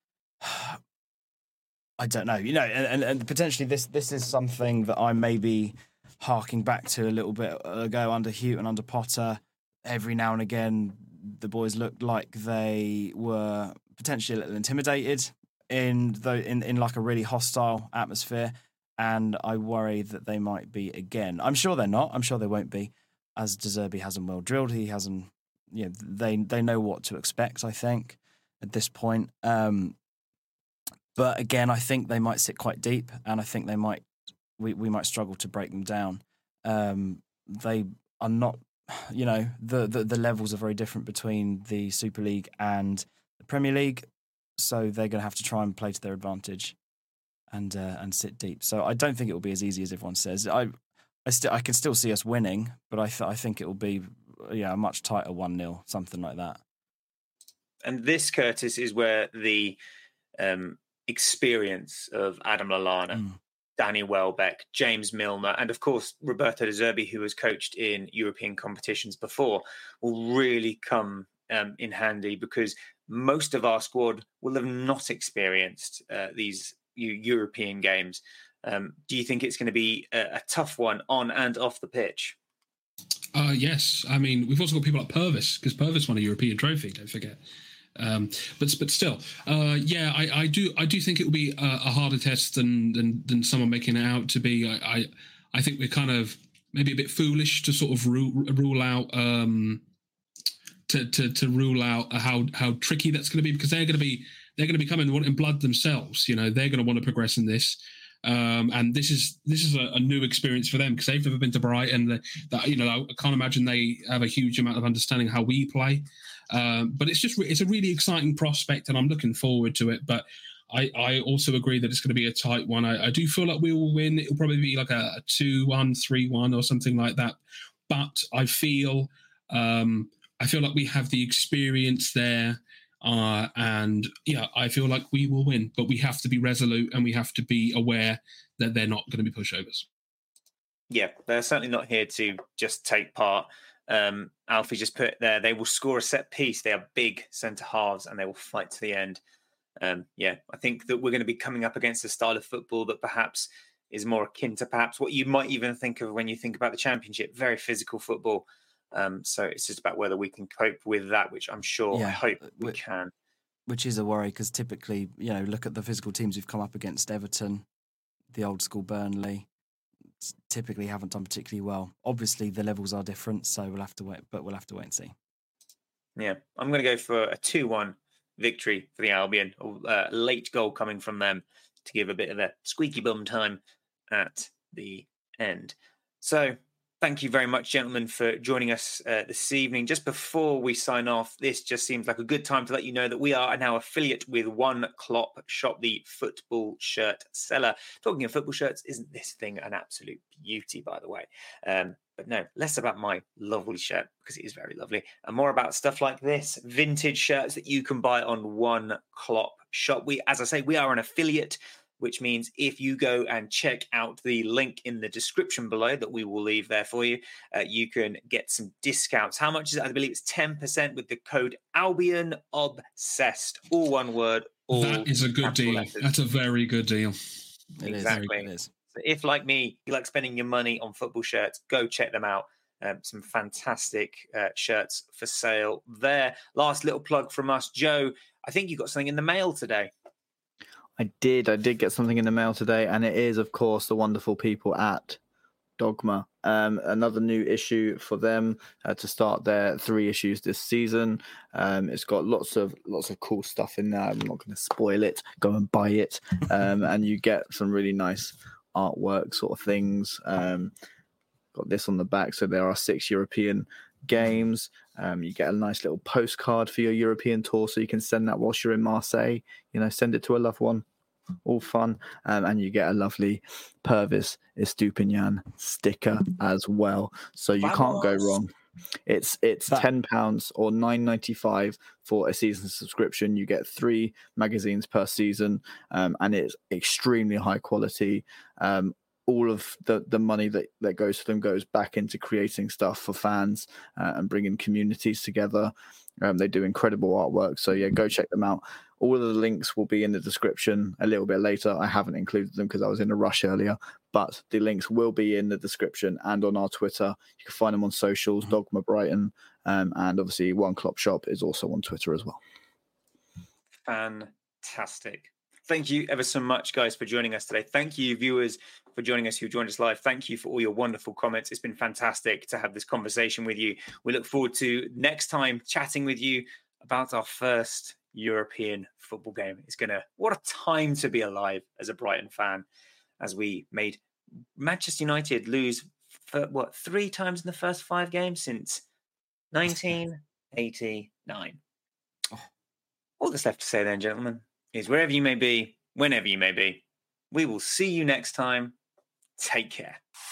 I don't know, you know, and, and potentially this this is something that I may be harking back to a little bit ago under Hute and under Potter. Every now and again, the boys looked like they were potentially a little intimidated in the in, in like a really hostile atmosphere, and I worry that they might be again. I'm sure they're not. I'm sure they won't be, as De Zerbi has them well drilled. He has them. Yeah, they they know what to expect, I think, at this point. Um, but again, I think they might sit quite deep, and I think they might we, we might struggle to break them down. Um, they are not, you know, the, the the levels are very different between the Super League and the Premier League, so they're going to have to try and play to their advantage and uh, and sit deep. So I don't think it will be as easy as everyone says. I I still I can still see us winning, but I th- I think it will be. Yeah, a much tighter one nil, something like that. And this, Curtis, is where the um, experience of Adam Lallana, mm. Danny Welbeck, James Milner, and of course Roberto De Zerbi, who has coached in European competitions before, will really come um, in handy because most of our squad will have not experienced uh, these European games. Um, do you think it's going to be a, a tough one on and off the pitch? Uh, yes, I mean we've also got people like Purvis because Purvis won a European trophy. Don't forget, um, but but still, uh, yeah, I, I do I do think it will be a, a harder test than than than someone making it out to be. I, I I think we're kind of maybe a bit foolish to sort of rule, rule out um, to, to to rule out how how tricky that's going to be because they're going to be they're going to be coming wanting blood themselves. You know, they're going to want to progress in this. Um, and this is this is a, a new experience for them because they've never been to Brighton. That, that you know, I can't imagine they have a huge amount of understanding how we play. Um, but it's just it's a really exciting prospect, and I'm looking forward to it. But I, I also agree that it's going to be a tight one. I, I do feel like we will win. It'll probably be like a, a two one, three one, or something like that. But I feel um, I feel like we have the experience there. Uh, and yeah, I feel like we will win, but we have to be resolute and we have to be aware that they're not going to be pushovers. Yeah, they're certainly not here to just take part. Um, Alfie just put it there, they will score a set piece. They are big centre halves and they will fight to the end. Um, yeah, I think that we're going to be coming up against a style of football that perhaps is more akin to perhaps what you might even think of when you think about the Championship, very physical football. Um, so it's just about whether we can cope with that, which I'm sure, yeah, I hope we which, can. Which is a worry because typically, you know, look at the physical teams we've come up against: Everton, the old school Burnley, typically haven't done particularly well. Obviously, the levels are different, so we'll have to wait. But we'll have to wait and see. Yeah, I'm going to go for a two one victory for the Albion. A late goal coming from them to give a bit of a squeaky bum time at the end. So thank you very much, gentlemen, for joining us uh, this evening. Just before we sign off, this just seems like a good time to let you know that we are now affiliate with One Klopp Shop, the football shirt seller. Talking of football shirts, isn't this thing an absolute beauty, by the way? Um, but no, less about my lovely shirt, because it is very lovely, and more about stuff like this, vintage shirts that you can buy on One Klopp Shop. We, as I say, we are an affiliate, which means if you go and check out the link in the description below that we will leave there for you, uh, you can get some discounts. How much is it? I believe it's ten percent with the code Albion Obsessed. All one word. All that is a good deal. letters. That's a very good deal. It exactly. Is, it is. So if, like me, you like spending your money on football shirts, go check them out. Um, some fantastic uh, shirts for sale there. Last little plug from us. Joe, I think you got something in the mail today. I did. I did get something in the mail today, and it is, of course, the wonderful people at Dogma. Um, another new issue for them uh, to start their three issues this season. Um, it's got lots of lots of cool stuff in there. I'm not going to spoil it. Go and buy it, um, and you get some really nice artwork sort of things. Um, got this on the back, so there are six European games. Um, you get a nice little postcard for your European tour, so you can send that whilst you're in Marseille. You know, send it to a loved one. All fun. Um, and you get a lovely Pervis Estupinian sticker as well. So you Vamos. Can't go wrong. It's it's that. ten pounds or nine ninety-five for a season subscription. You get three magazines per season, um, and it's extremely high quality. Um, all of the, the money that, that goes to them goes back into creating stuff for fans uh, and bringing communities together. Um, they do incredible artwork. So, yeah, go check them out. All of the links will be in the description a little bit later. I haven't included them because I was in a rush earlier, but the links will be in the description and on our Twitter. You can find them on socials, Dogma Brighton, um, and obviously One Klopp Shop is also on Twitter as well. Fantastic. Thank you ever so much, guys, for joining us today. Thank you, viewers, for joining us who joined us live. Thank you for all your wonderful comments. It's been fantastic to have this conversation with you. We look forward to next time chatting with you about our first European football game. It's going to, what a time to be alive as a Brighton fan, as we made Manchester United lose for what, three times in the first five games since nineteen eighty-nine. Oh. All that's left to say then, gentlemen, is wherever you may be, whenever you may be, we will see you next time. Take care.